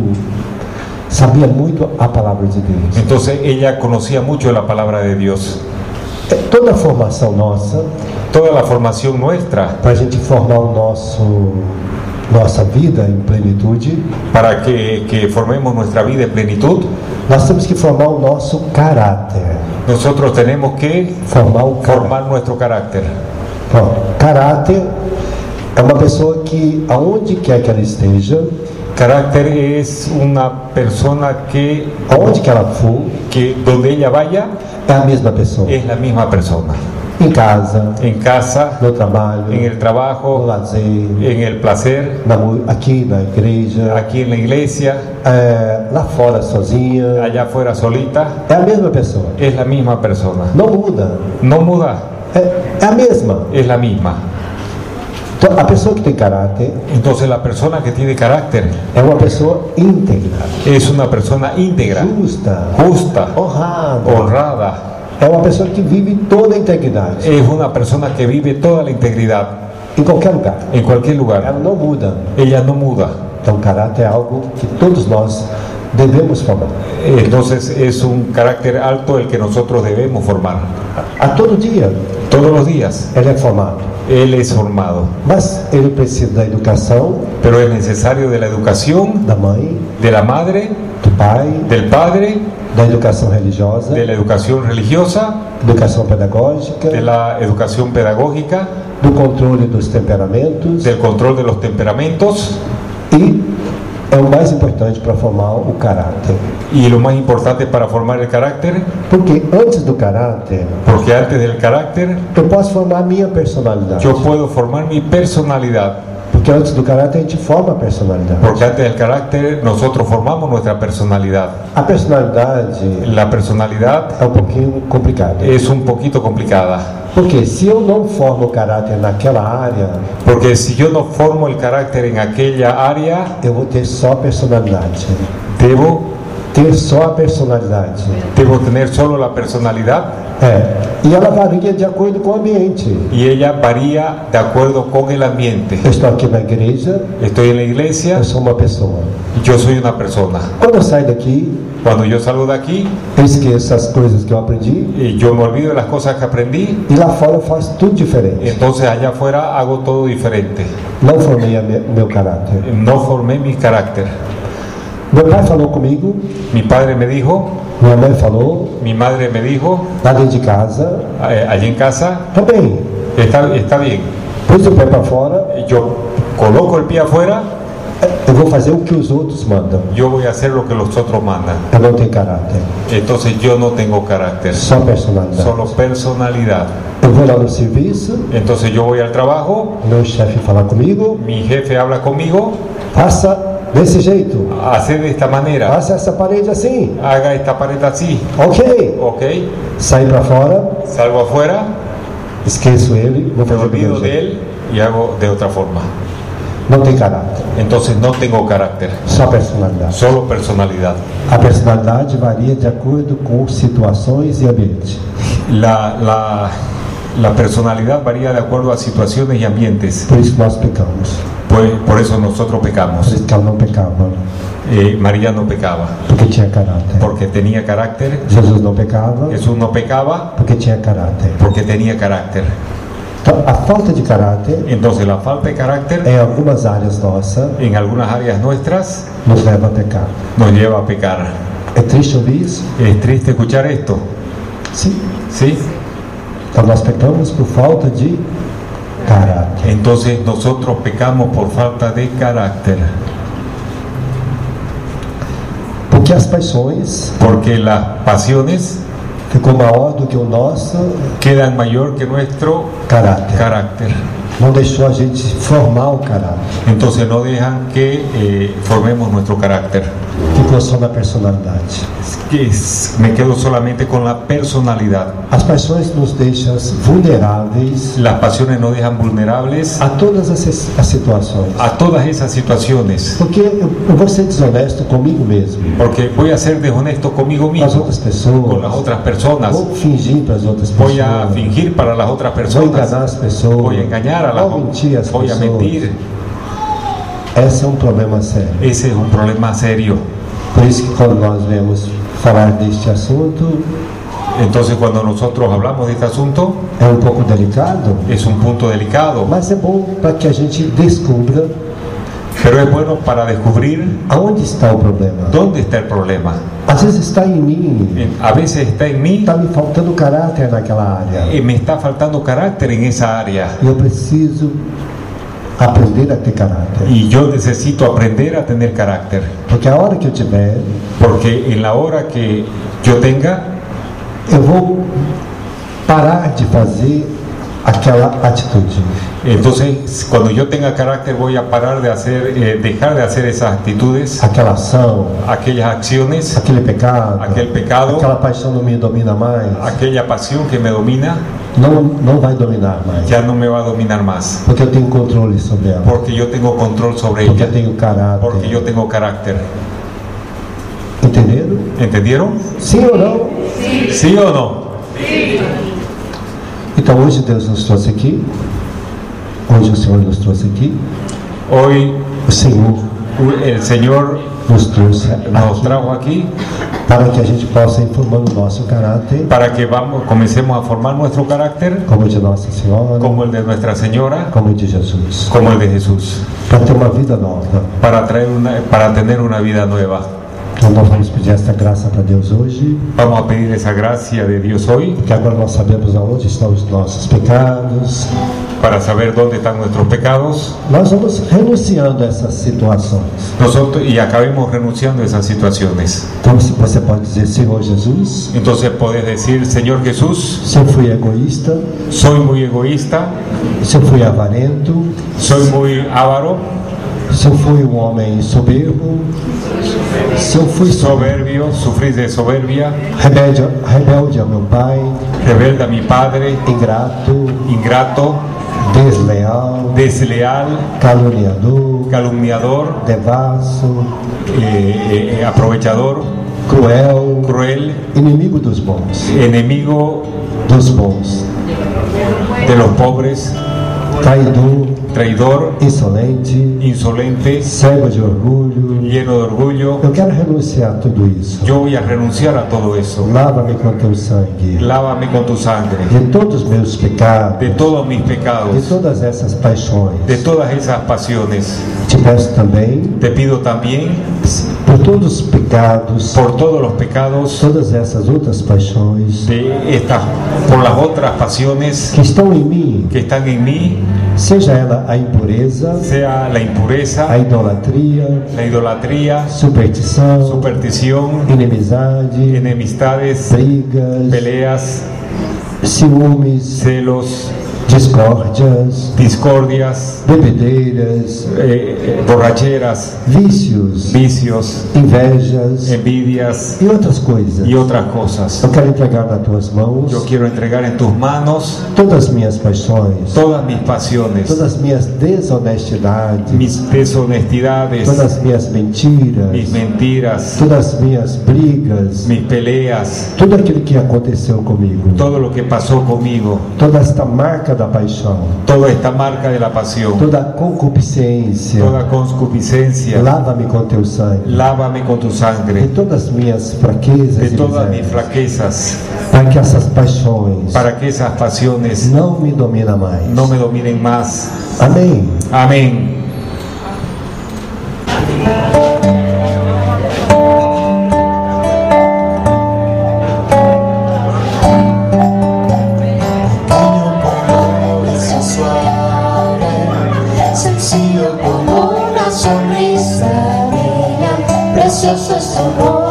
sabia muito a palavra de Deus. Entonces ella conocía mucho la palabra de Dios. Toda a formação nossa, Toda la formación nuestra, para a gente formar nossa vida em plenitude, para que formemos nuestra vida en plenitud, nós temos que formar o nosso caráter. nosotros tenemos que Formar nuestro carácter. Pronto. Caráter é uma pessoa que, aonde quer que ela esteja, Carácter es una persona aonde que ela for, que donde ella vaya é a mesma pessoa. es la misma persona. Em casa, En casa, no trabalho, en el no trabajo, lazer, en el placer, aqui na igreja, aquí en la iglesia, lá fora sozinha, allá afuera solita, é a mesma pessoa. es la misma persona. Não muda. No muda, É a mesma. es la misma. Então, a pessoa que tem caráter Entonces la persona que tiene carácter é uma pessoa íntegra, es una persona íntegra, justa, justa, honrada. honrada. É uma pessoa que vive toda a integridade, Es una persona que vive toda la integridad em qualquer lugar. en cualquier Ela lugar. não muda. Ella no muda. Então, caráter é algo que todos nós devemos formar. Entonces es un carácter alto el que nosotros debemos formar. A todo dia Todos los días ele é formado, él es formado, mas ele precisa da educação pero es necesario de la educación da mãe, de la madre, do pai, del padre, da educação religiosa, de la educación religiosa, educação pedagógica, de la educación pedagógica, do controle dos temperamentos del control de los temperamentos e é o mais importante para formar o caráter. y lo más importante para formar el carácter, Porque antes do caráter, porque antes del carácter eu posso formar a minha personalidade. yo puedo formar mi personalidad, Porque antes do caráter a gente forma a personalidade. porque antes del carácter nosotros formamos nuestra personalidad. A personalidade La personalidad é um pouquinho complicada. es un poquito complicada, Porque se eu não formo o caráter naquela área, porque si yo no formo el carácter en aquella área, eu vou ter só a personalidade. debo Ter só a personalidade. tener solo la personalidad E ela varia de acordo com o ambiente. y ella varía de acuerdo con el ambiente. Eu estou aqui na igreja, Estoy en la iglesia, eu sou uma pessoa. yo soy una persona. Quando eu saio daqui, Cuando yo salgo de aquí, eu esqueço as coisas que eu aprendi yo me olvido de las cosas que aprendí, e lá fora eu faço tudo diferente. entonces allá afuera hago todo diferente. Não formei meu caráter. No formé mi carácter. Meu pai falou comigo, Mi padre me dijo, minha mãe falou, mi madre me dijo, lá dentro de casa, allí en casa, também. está bien. Pus o pé para fora, Yo coloco el pie afuera, eu vou fazer o que os outros mandam. yo voy a hacer lo que los otros mandan. Eu não tenho caráter, Entonces yo no tengo carácter, só personalidade. solo personalidad. Eu vou lá no serviço, Entonces yo voy al trabajo, meu chefe fala comigo, mi jefe habla conmigo, faça desse jeito, hace de esta manera, faça essa parede assim, haga esta pared así, ok. ok, Saí para fora, salgo afuera, esqueço ele, vou me fazer do meu olvido de jeito. él y hago de otra forma. Não tem caráter, Entonces no tengo carácter, só personalidade. solo personalidad. A personalidade varia de acordo com situações e ambiente. La personalidad varía de acuerdo a situaciones y ambientes. Por isso que nós pecamos. Pues por eso nosotros Por pecamos. isso que ela não pecava, María no pecaba porque tinha caráter. porque tenía carácter. Jesus não pecava Jesús no pecaba porque tinha caráter. porque tenía carácter. Então, a falta de caráter, Entonces la falta de carácter em algumas áreas nossas, en algunas áreas nuestras nos leva a pecar. nos lleva a pecar. É triste ouvir isso? Es triste escuchar esto, Sim. ¿sí? Então nós pecamos por falta de caráter. Entonces nosotros pecamos por falta de carácter. Porque as paixões Porque las pasiones ficou maior do que o nosso quedan mayor que nuestro caráter. carácter. não deixou a gente formar o caráter. Entonces no dejan que formemos nuestro carácter. Ficou só na personalidade. Me quedo solamente con la personalidad. As paixões nos deixam vulneráveis Las pasiones nos dejan vulnerables a todas as situações. a todas esas situaciones. Porque eu vou ser desonesto comigo mesmo, Porque voy a ser deshonesto conmigo com as mismo, outras pessoas. con las otras personas. Vou fingir para as outras Voy pessoas. a fingir para las otras Vou personas. enganar as pessoas. Voy a engañar a las Vou mentir às Voy a pessoas. mentir. Esse é um problema sério. Ese es un problema serio. Por isso que quando nós viemos falar deste assunto, Entonces cuando nosotros hablamos de este asunto, é um pouco delicado, es un punto delicado, mas é bom para que a gente descubra pero es bueno para descubrir aonde está o problema. dónde está el problema. Às vezes está em mim, A veces está en mí, está me faltando caráter naquela área. me está faltando carácter en esa área. E eu preciso aprender a ter caráter. Y yo necesito aprender a tener carácter. Porque a hora que eu tiver, Porque en la hora que yo tenga, eu vou parar de fazer aquela atitude. entonces cuando yo tenga carácter voy a parar de hacer, dejar de hacer esas actitudes, Aquela ação, aquellas acciones, aquele pecado, aquel pecado, aquela paixão não me domina mais, aquella pasión que me domina, não vai dominar mais. ya no me va a dominar más. Porque eu tenho controle sobre ela. Porque yo tengo control sobre Porque eu ella. tenho caráter. Porque yo tengo carácter. Entenderam? ¿Entendieron? Sim ou não? ¿Sí o no? Então hoje Deus nos trouxe aqui. Hoje o Senhor nos trouxe aqui. Hoy O Senhor el Señor nos trouxe nos aqui trajo aquí para que a gente possa ir formando o nosso caráter, para que comencemos a formar nuestro carácter como o de Nossa Senhora, como el de Nuestra Señora, como o de Jesus, como el de Jesús, para ter uma vida nova. para tener una vida nueva. Então nós vamos pedir esta graça para Deus hoje, Vamos a pedir esa gracia de Dios hoy porque agora nós sabemos aonde estão os nossos pecados. para saber dónde están nuestros pecados. Nós vamos renunciando a essas situações. Y acabemos renunciando a esas situaciones. Então você pode dizer: Senhor Jesus, Entonces podés decir: Señor Jesús, se eu fui egoísta, soy muy egoísta, se eu fui avarento, soy muy avaro, se eu fui um homem soberbo, se eu fui soberbio, sufrí de soberbia, rebelde ao meu pai, rebelde a mi padre, ingrato, ingrato, desleal, desleal, caluniador, calumniador, devasso, aprovechador, cruel, cruel, inimigo dos bons, enemigo dos bons, de los pobres, traidor, traidor, insolente, insolente, cego de orgulho. lleno de orgullo. Eu quero renunciar a tudo isso. Yo voy a renunciar a todo eso. Lava-me com teu sangue Lávame con tu sangre de todos os meus pecados, de todos mis de pecados, todas essas paixões. de todas esas pasiones. Te peço também Te pido también por todos os pecados, por todos los pecados todas essas outras paixões por las otras pasiones que estão em mim, que están en mí, seja ela a impureza, sea la impureza, a idolatria, la idolatría, superstição, superstición, inimizade, enemistades, brigas, peleas, ciúmes, celos, discórdias, discordias, bebedeiras, borracheras, vícios, vicios, invejas envidias e outras coisas. y otras cosas. Eu quero entregar nas tuas mãos Yo quiero entregar en tus manos todas as minhas paixões, todas mis pasiones, todas as minhas desonestidades, mis deshonestidades, todas as minhas mentiras, mis mentiras, todas as minhas brigas, mis peleas, tudo aquilo que aconteceu comigo, todo lo que pasó conmigo, toda esta marca da paixão, toda esta marca de la pasión, toda a concupiscência, toda concupiscencia, lava-me com teu sangue, lávame con tu de sangre, todas as minhas fraquezas de e todas mis misérias, flaquezas, para que essas paixões para que esas pasiones não me dominem mais. no me dominen más. Amém. Amén. Sencillo como una sonrisa de ella, precioso es su amor.